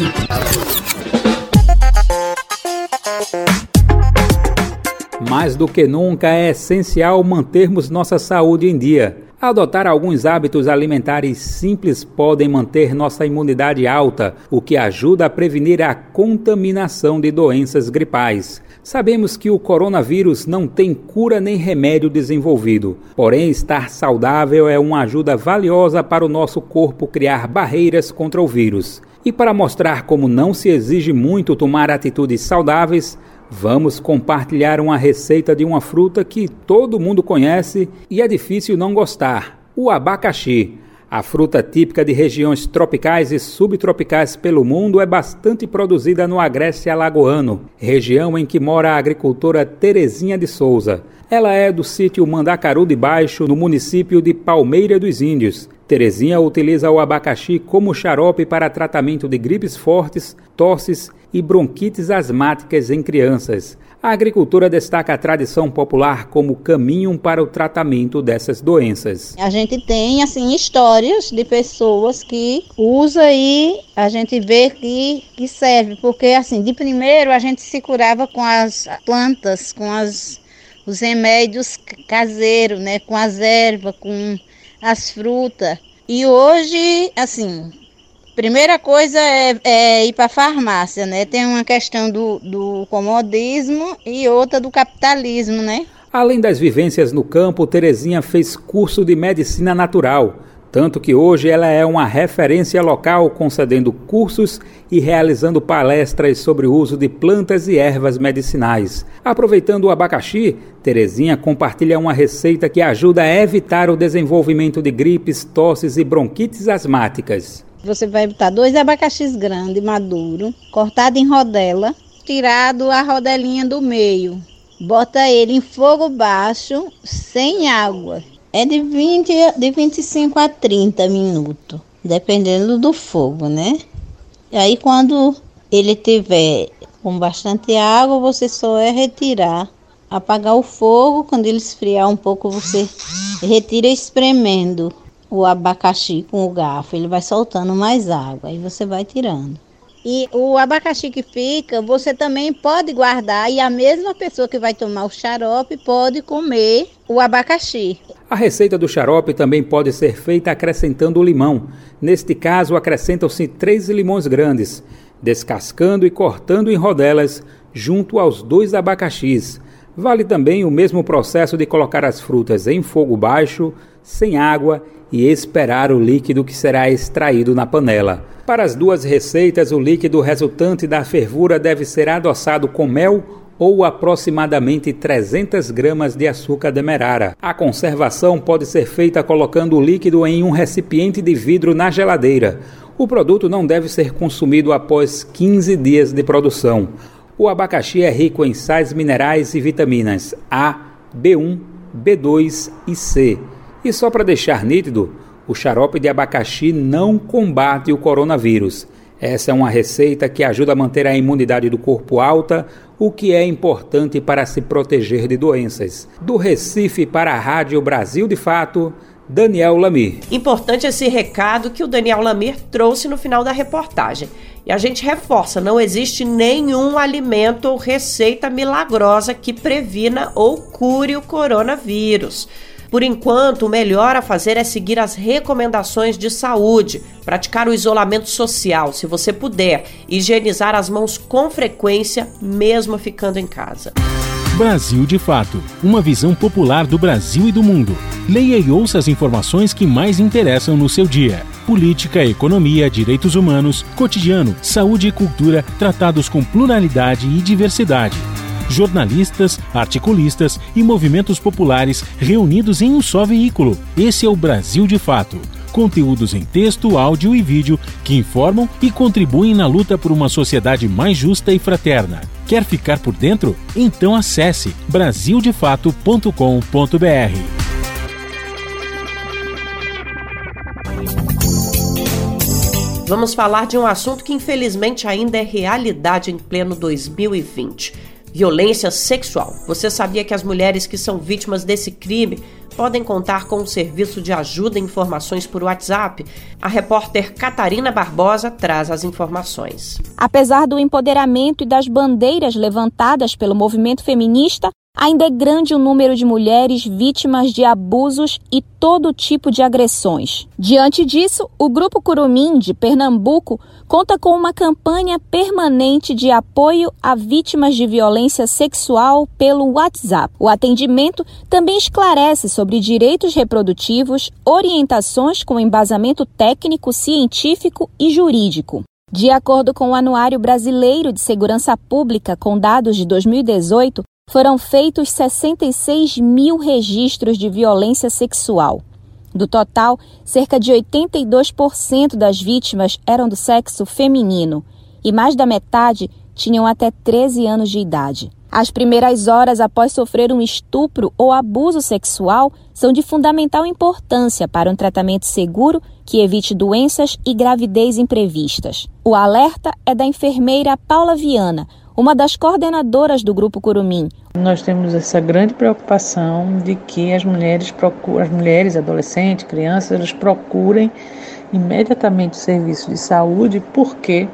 Speaker 19: Mais do que nunca é essencial mantermos nossa saúde em dia. Adotar alguns hábitos alimentares simples podem manter nossa imunidade alta, o que ajuda a prevenir a contaminação de doenças gripais. Sabemos que o coronavírus não tem cura nem remédio desenvolvido, porém estar saudável é uma ajuda valiosa para o nosso corpo criar barreiras contra o vírus. E para mostrar como não se exige muito tomar atitudes saudáveis, vamos compartilhar uma receita de uma fruta que todo mundo conhece e é difícil não gostar: o abacaxi. A fruta típica de regiões tropicais e subtropicais pelo mundo é bastante produzida no agreste alagoano, região em que mora a agricultora Terezinha de Souza. Ela é do sítio Mandacaru de Baixo, no município de Palmeira dos Índios. Terezinha utiliza o abacaxi como xarope para tratamento de gripes fortes, tosses e bronquites asmáticas em crianças. A agricultura destaca a tradição popular como caminho para o tratamento dessas doenças.
Speaker 20: A gente tem assim histórias de pessoas que usam e a gente vê que, que serve, porque assim, de primeiro a gente se curava com as plantas, com as, os remédios caseiros, né, com as ervas, com as frutas. E hoje, assim, primeira coisa é, é ir para a farmácia, né? Tem uma questão do, do comodismo e outra do capitalismo, né?
Speaker 19: Além das vivências no campo, Terezinha fez curso de medicina natural, tanto que hoje ela é uma referência local, concedendo cursos e realizando palestras sobre o uso de plantas e ervas medicinais. Aproveitando o abacaxi, Terezinha compartilha uma receita que ajuda a evitar o desenvolvimento de gripes, tosses e bronquites asmáticas.
Speaker 20: Você vai botar dois abacaxis grandes, maduros, cortado em rodela, tirado a rodelinha do meio. Bota ele em fogo baixo, sem água. É de, vinte, de vinte e cinco a trinta minutos. dependendo do fogo, né? E aí quando ele tiver com bastante água, você só é retirar, apagar o fogo. Quando ele esfriar um pouco, você retira espremendo o abacaxi com o garfo, ele vai soltando mais água, aí você vai tirando. E o abacaxi que fica, você também pode guardar, e a mesma pessoa que vai tomar o xarope pode comer o abacaxi.
Speaker 19: A receita do xarope também pode ser feita acrescentando o limão. Neste caso, acrescentam-se três limões grandes, descascando e cortando em rodelas junto aos dois abacaxis. Vale também o mesmo processo de colocar as frutas em fogo baixo, sem água, e esperar o líquido que será extraído na panela. Para as duas receitas, o líquido resultante da fervura deve ser adoçado com mel ou aproximadamente trezentas gramas de açúcar demerara. A conservação pode ser feita colocando o líquido em um recipiente de vidro na geladeira. O produto não deve ser consumido após quinze dias de produção. O abacaxi é rico em sais minerais e vitaminas A, B um, B dois e C. E só para deixar nítido, o xarope de abacaxi não combate o coronavírus. Essa é uma receita que ajuda a manter a imunidade do corpo alta, o que é importante para se proteger de doenças. Do Recife para a Rádio Brasil de Fato, Daniel Lamir.
Speaker 2: Importante esse recado que o Daniel Lamir trouxe no final da reportagem. E a gente reforça, não existe nenhum alimento ou receita milagrosa que previna ou cure o coronavírus. Por enquanto, o melhor a fazer é seguir as recomendações de saúde, praticar o isolamento social, se você puder, higienizar as mãos com frequência, mesmo ficando em casa.
Speaker 14: Brasil de Fato, uma visão popular do Brasil e do mundo. Leia e ouça as informações que mais interessam no seu dia. Política, economia, direitos humanos, cotidiano, saúde e cultura, tratados com pluralidade e diversidade. Jornalistas, articulistas e movimentos populares reunidos em um só veículo. Esse é o Brasil de Fato. Conteúdos em texto, áudio e vídeo que informam e contribuem na luta por uma sociedade mais justa e fraterna. Quer ficar por dentro? Então acesse brasil de fato ponto com ponto b r.
Speaker 2: Vamos falar de um assunto que infelizmente ainda é realidade em pleno dois mil e vinte. Violência sexual. Você sabia que as mulheres que são vítimas desse crime podem contar com um serviço de ajuda e informações por WhatsApp? A repórter Catarina Barbosa traz as informações.
Speaker 21: Apesar do empoderamento e das bandeiras levantadas pelo movimento feminista, ainda é grande o número de mulheres vítimas de abusos e todo tipo de agressões. Diante disso, o Grupo Curumim, de Pernambuco, conta com uma campanha permanente de apoio a vítimas de violência sexual pelo WhatsApp. O atendimento também esclarece sobre direitos reprodutivos, orientações com embasamento técnico, científico e jurídico. De acordo com o Anuário Brasileiro de Segurança Pública, com dados de dois mil e dezoito, foram feitos sessenta e seis mil registros de violência sexual. Do total, cerca de oitenta e dois por cento das vítimas eram do sexo feminino e mais da metade tinham até treze anos de idade. As primeiras horas após sofrer um estupro ou abuso sexual são de fundamental importância para um tratamento seguro que evite doenças e gravidez imprevistas. O alerta é da enfermeira Paula Viana, uma das coordenadoras do Grupo Curumim.
Speaker 22: Nós temos essa grande preocupação de que as mulheres, procuram, as mulheres, adolescentes, crianças, elas procurem imediatamente o serviço de saúde, porque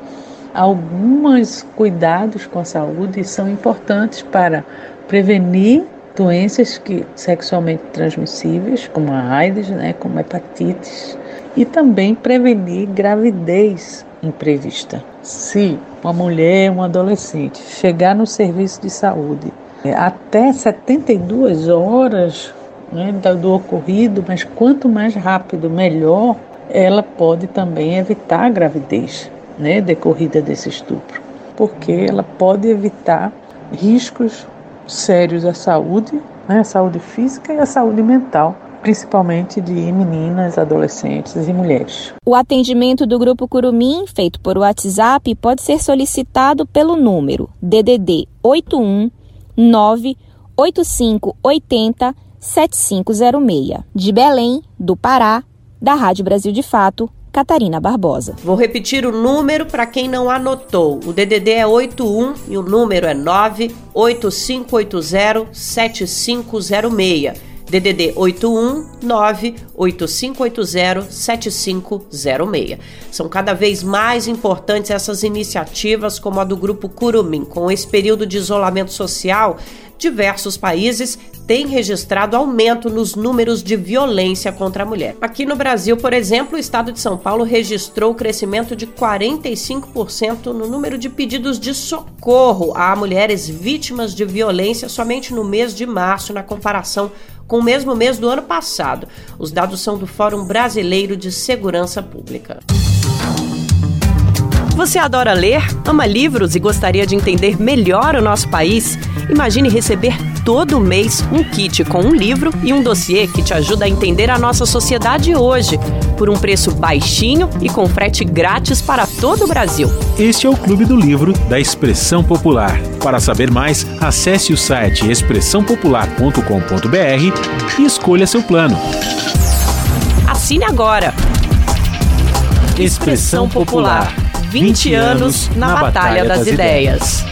Speaker 22: alguns cuidados com a saúde são importantes para prevenir doenças que, sexualmente transmissíveis, como a AIDS, né, como a hepatites, e também prevenir gravidez imprevista. Se uma mulher, um adolescente, chegar no serviço de saúde até setenta e duas horas, né, do ocorrido, mas quanto mais rápido, melhor, ela pode também evitar a gravidez, né, decorrida desse estupro, porque ela pode evitar riscos sérios à saúde, né, à saúde física e à saúde mental, principalmente de meninas, adolescentes e mulheres.
Speaker 21: O atendimento do Grupo Curumim, feito por WhatsApp, pode ser solicitado pelo número D D D oito um nove oito cinco oito zero sete cinco zero seis. De Belém, do Pará, da Rádio Brasil de Fato, Catarina Barbosa.
Speaker 2: Vou repetir o número para quem não anotou. O D D D é oito um e o número é nove oito cinco oito zero sete cinco zero seis. D D D oito um nove oito cinco oito zero sete cinco zero seis. São cada vez mais importantes essas iniciativas, como a do Grupo Curumim. Com esse período de isolamento social, diversos países têm registrado aumento nos números de violência contra a mulher. Aqui no Brasil, por exemplo, o estado de São Paulo registrou crescimento de quarenta e cinco por cento no número de pedidos de socorro a mulheres vítimas de violência somente no mês de março, na comparação com o mesmo mês do ano passado. Os dados são do Fórum Brasileiro de Segurança Pública. Você adora ler, ama livros e gostaria de entender melhor o nosso país? Imagine receber todo mês um kit com um livro e um dossiê que te ajuda a entender a nossa sociedade hoje, por um preço baixinho e com frete grátis para todo o Brasil.
Speaker 14: Este é o Clube do Livro da Expressão Popular. Para saber mais, acesse o site expressão popular ponto com ponto b r e escolha seu plano.
Speaker 2: Assine agora! Expressão Popular. vinte anos na Batalha das Ideias.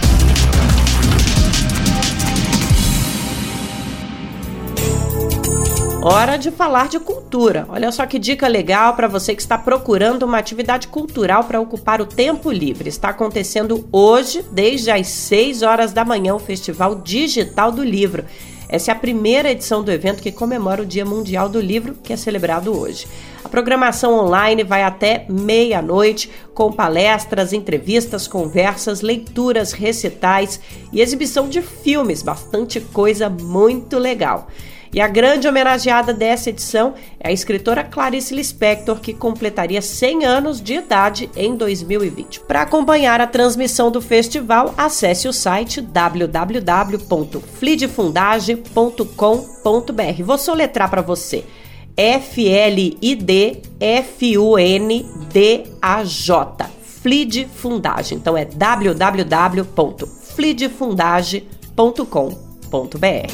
Speaker 2: Hora de falar de cultura. Olha só que dica legal para você que está procurando uma atividade cultural para ocupar o tempo livre. Está acontecendo hoje, desde as seis horas da manhã, o Festival Digital do Livro. Essa é a primeira edição do evento que comemora o Dia Mundial do Livro, que é celebrado hoje. A programação online vai até meia-noite, com palestras, entrevistas, conversas, leituras, recitais e exibição de filmes, bastante coisa muito legal. E a grande homenageada dessa edição é a escritora Clarice Lispector, que completaria cem anos de idade em dois mil e vinte. Para acompanhar a transmissão do festival, acesse o site w w w ponto flidfundage ponto com ponto b r. Vou soletrar para você. F L I D F U N D A J. Flidfundage. Então é w w w ponto flidfundage ponto com ponto b r.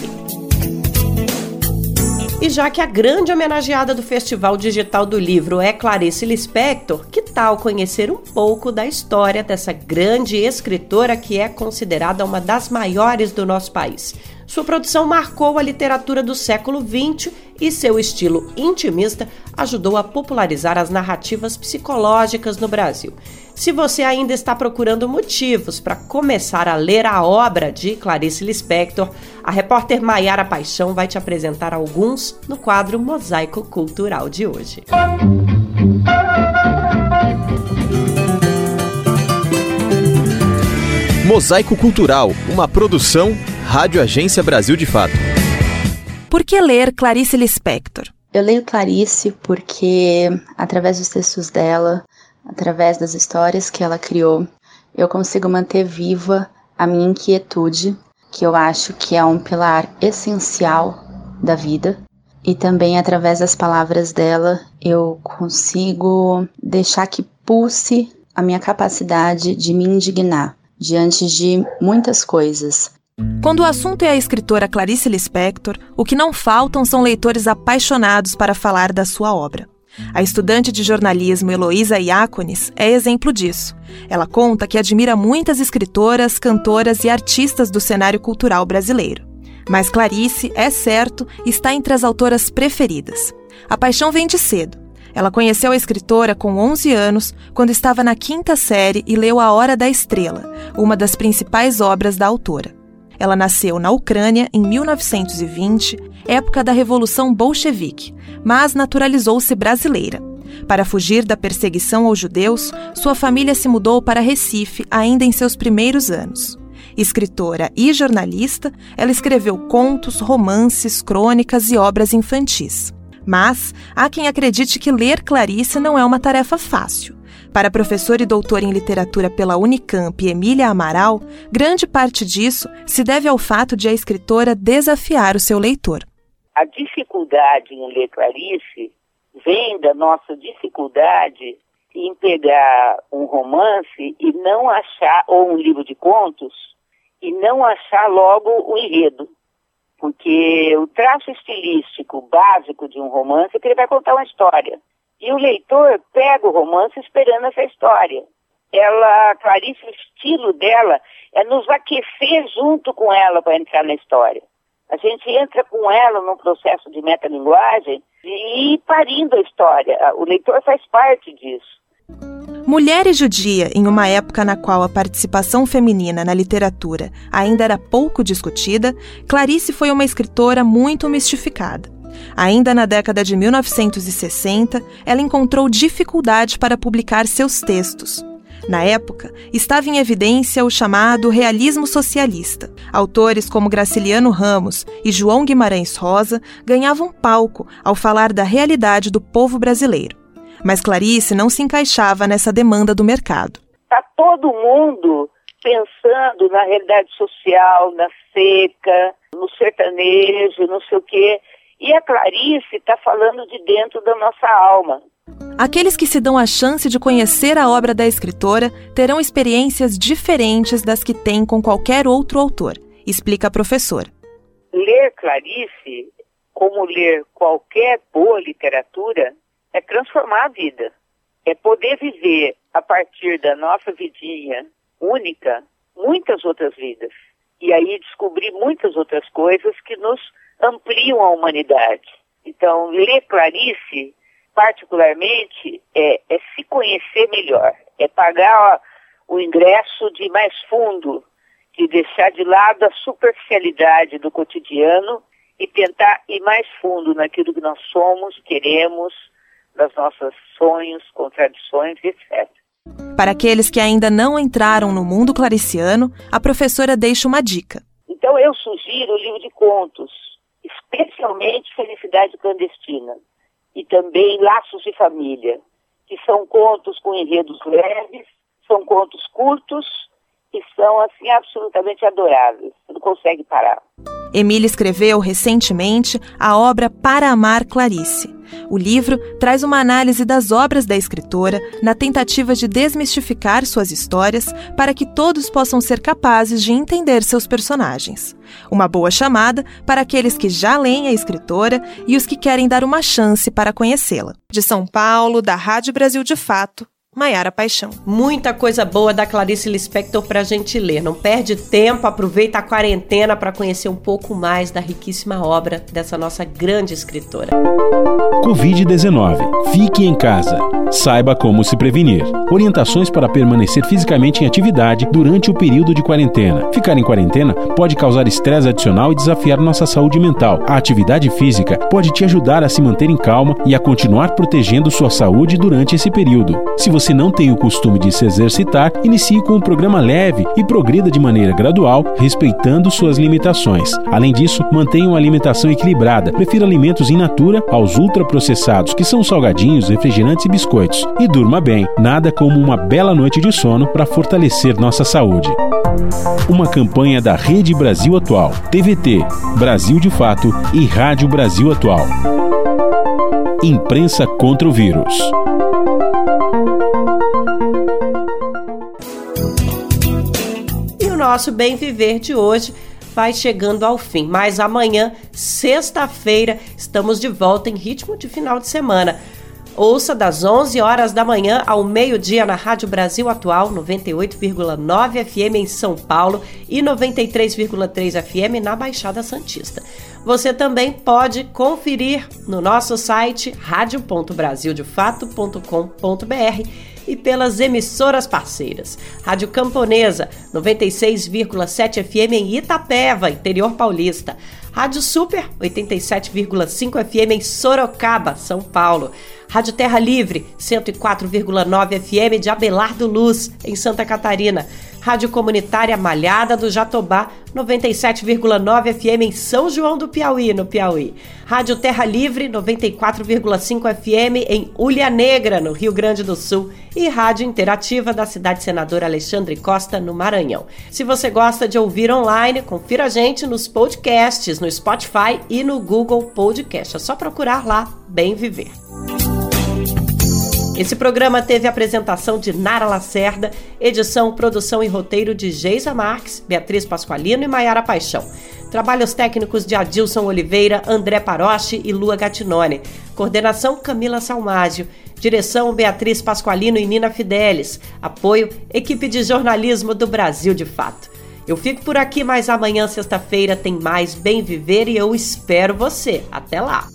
Speaker 2: E já que a grande homenageada do Festival Digital do Livro é Clarice Lispector, que tal conhecer um pouco da história dessa grande escritora que é considerada uma das maiores do nosso país? Sua produção marcou a literatura do século vinte e seu estilo intimista ajudou a popularizar as narrativas psicológicas no Brasil. Se você ainda está procurando motivos para começar a ler a obra de Clarice Lispector, a repórter Maiara Paixão vai te apresentar alguns no quadro Mosaico Cultural de hoje.
Speaker 4: Mosaico Cultural, uma produção Rádio Agência Brasil de Fato.
Speaker 21: Por que ler Clarice Lispector?
Speaker 5: Eu leio Clarice porque, através dos textos dela, através das histórias que ela criou, eu consigo manter viva a minha inquietude, que eu acho que é um pilar essencial da vida. E também, através das palavras dela, eu consigo deixar que pulse a minha capacidade de me indignar diante de muitas coisas.
Speaker 21: Quando o assunto é a escritora Clarice Lispector, o que não faltam são leitores apaixonados para falar da sua obra. A estudante de jornalismo Heloísa Iacones é exemplo disso. Ela conta que admira muitas escritoras, cantoras e artistas do cenário cultural brasileiro. Mas Clarice, é certo, está entre as autoras preferidas. A paixão vem de cedo. Ela conheceu a escritora com onze anos, quando estava na quinta série e leu A Hora da Estrela, uma das principais obras da autora. Ela nasceu na Ucrânia em mil novecentos e vinte, época da Revolução Bolchevique, mas naturalizou-se brasileira. Para fugir da perseguição aos judeus, sua família se mudou para Recife ainda em seus primeiros anos. Escritora e jornalista, ela escreveu contos, romances, crônicas e obras infantis. Mas há quem acredite que ler Clarice não é uma tarefa fácil. Para a professora e doutora em literatura pela Unicamp, Emília Amaral, grande parte disso se deve ao fato de a escritora desafiar o seu leitor.
Speaker 23: A dificuldade em ler Clarice vem da nossa dificuldade em pegar um romance e não achar, ou um livro de contos, e não achar logo o enredo. Porque o traço estilístico básico de um romance é que ele vai contar uma história. E o leitor pega o romance esperando essa história. Ela, Clarice, o estilo dela é nos aquecer junto com ela para entrar na história. A gente entra com ela num processo de metalinguagem e ir parindo a história. O leitor faz parte disso.
Speaker 6: Mulher e judia, em uma época na qual a participação feminina na literatura ainda era pouco discutida, Clarice foi uma escritora muito mistificada. Ainda na década de mil novecentos e sessenta, ela encontrou dificuldade para publicar seus textos. Na época, estava em evidência o chamado realismo socialista. Autores como Graciliano Ramos e João Guimarães Rosa ganhavam palco ao falar da realidade do povo brasileiro. Mas Clarice não se encaixava nessa demanda do mercado.
Speaker 23: Está todo mundo pensando na realidade social, na seca, no sertanejo, não sei o quê. E a Clarice está falando de dentro da nossa alma.
Speaker 6: Aqueles que se dão a chance de conhecer a obra da escritora terão experiências diferentes das que têm com qualquer outro autor, explica a professora.
Speaker 23: Ler Clarice, como ler qualquer boa literatura, é transformar a vida. É poder viver, a partir da nossa vidinha única, muitas outras vidas. E aí descobrir muitas outras coisas que nos ampliam a humanidade. Então, ler Clarice, particularmente, é, é se conhecer melhor. É pagar ó, o ingresso de mais fundo, de deixar de lado a superficialidade do cotidiano e tentar ir mais fundo naquilo que nós somos, queremos, das nossos sonhos, contradições, etcétera.
Speaker 6: Para aqueles que ainda não entraram no mundo clariciano, a professora deixa uma dica.
Speaker 23: Então eu sugiro o livro de contos, especialmente Felicidade Clandestina, e também Laços de Família, que são contos com enredos leves, são contos curtos e são, assim, absolutamente adoráveis. Você não consegue parar.
Speaker 6: Emília escreveu recentemente a obra Para Amar Clarice. O livro traz uma análise das obras da escritora na tentativa de desmistificar suas histórias para que todos possam ser capazes de entender seus personagens. Uma boa chamada para aqueles que já leem a escritora e os que querem dar uma chance para conhecê-la. De São Paulo, da Rádio Brasil de Fato, Maiara Paixão.
Speaker 2: Muita coisa boa da Clarice Lispector pra gente ler. Não perde tempo, aproveita a quarentena para conhecer um pouco mais da riquíssima obra dessa nossa grande escritora.
Speaker 14: covid dezenove. Fique em casa. Saiba como se prevenir. Orientações para permanecer fisicamente em atividade durante o período de quarentena. Ficar em quarentena pode causar estresse adicional e desafiar nossa saúde mental. A atividade física pode te ajudar a se manter em calma e a continuar protegendo sua saúde durante esse período. Se você Se não tem o costume de se exercitar, inicie com um programa leve e progrida de maneira gradual, respeitando suas limitações. Além disso, mantenha uma alimentação equilibrada. Prefira alimentos in natura aos ultraprocessados, que são salgadinhos, refrigerantes e biscoitos. E durma bem. Nada como uma bela noite de sono para fortalecer nossa saúde. Uma campanha da Rede Brasil Atual, T V T, Brasil de Fato e Rádio Brasil Atual. Imprensa contra o vírus.
Speaker 2: O nosso Bem Viver de hoje vai chegando ao fim, mas amanhã, sexta-feira, estamos de volta em ritmo de final de semana. Ouça das onze horas da manhã ao meio-dia na Rádio Brasil Atual, noventa e oito vírgula nove F M em São Paulo e noventa e três vírgula três F M na Baixada Santista. Você também pode conferir no nosso site rádio ponto brasil de fato ponto com ponto b r e pelas emissoras parceiras. Rádio Camponesa, noventa e seis vírgula sete F M em Itapeva, interior paulista. Rádio Super, oitenta e sete vírgula cinco F M em Sorocaba, São Paulo. Rádio Terra Livre, cento e quatro vírgula nove F M de Abelardo Luz, em Santa Catarina. Rádio Comunitária Malhada do Jatobá, noventa e sete vírgula nove F M em São João do Piauí, no Piauí. Rádio Terra Livre, noventa e quatro vírgula cinco F M em Ulha Negra, no Rio Grande do Sul. E Rádio Interativa da cidade Senador Alexandre Costa, no Maranhão. Se você gosta de ouvir online, confira a gente nos podcasts, no Spotify e no Google Podcast. É só procurar lá, Bem Viver. Esse programa teve a apresentação de Nara Lacerda, edição, produção e roteiro de Geisa Marques, Beatriz Pasqualino e Maiara Paixão. Trabalhos técnicos de Adilson Oliveira, André Paroche e Lua Gattinone. Coordenação Camila Salmásio. Direção Beatriz Pasqualino e Nina Fidelis. Apoio, equipe de jornalismo do Brasil de Fato. Eu fico por aqui, mas amanhã, sexta-feira, tem mais Bem Viver e eu espero você. Até lá!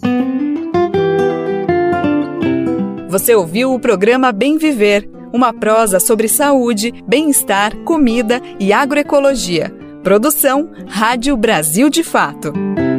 Speaker 1: Você ouviu o programa Bem Viver, uma prosa sobre saúde, bem-estar, comida e agroecologia. Produção Rádio Brasil de Fato.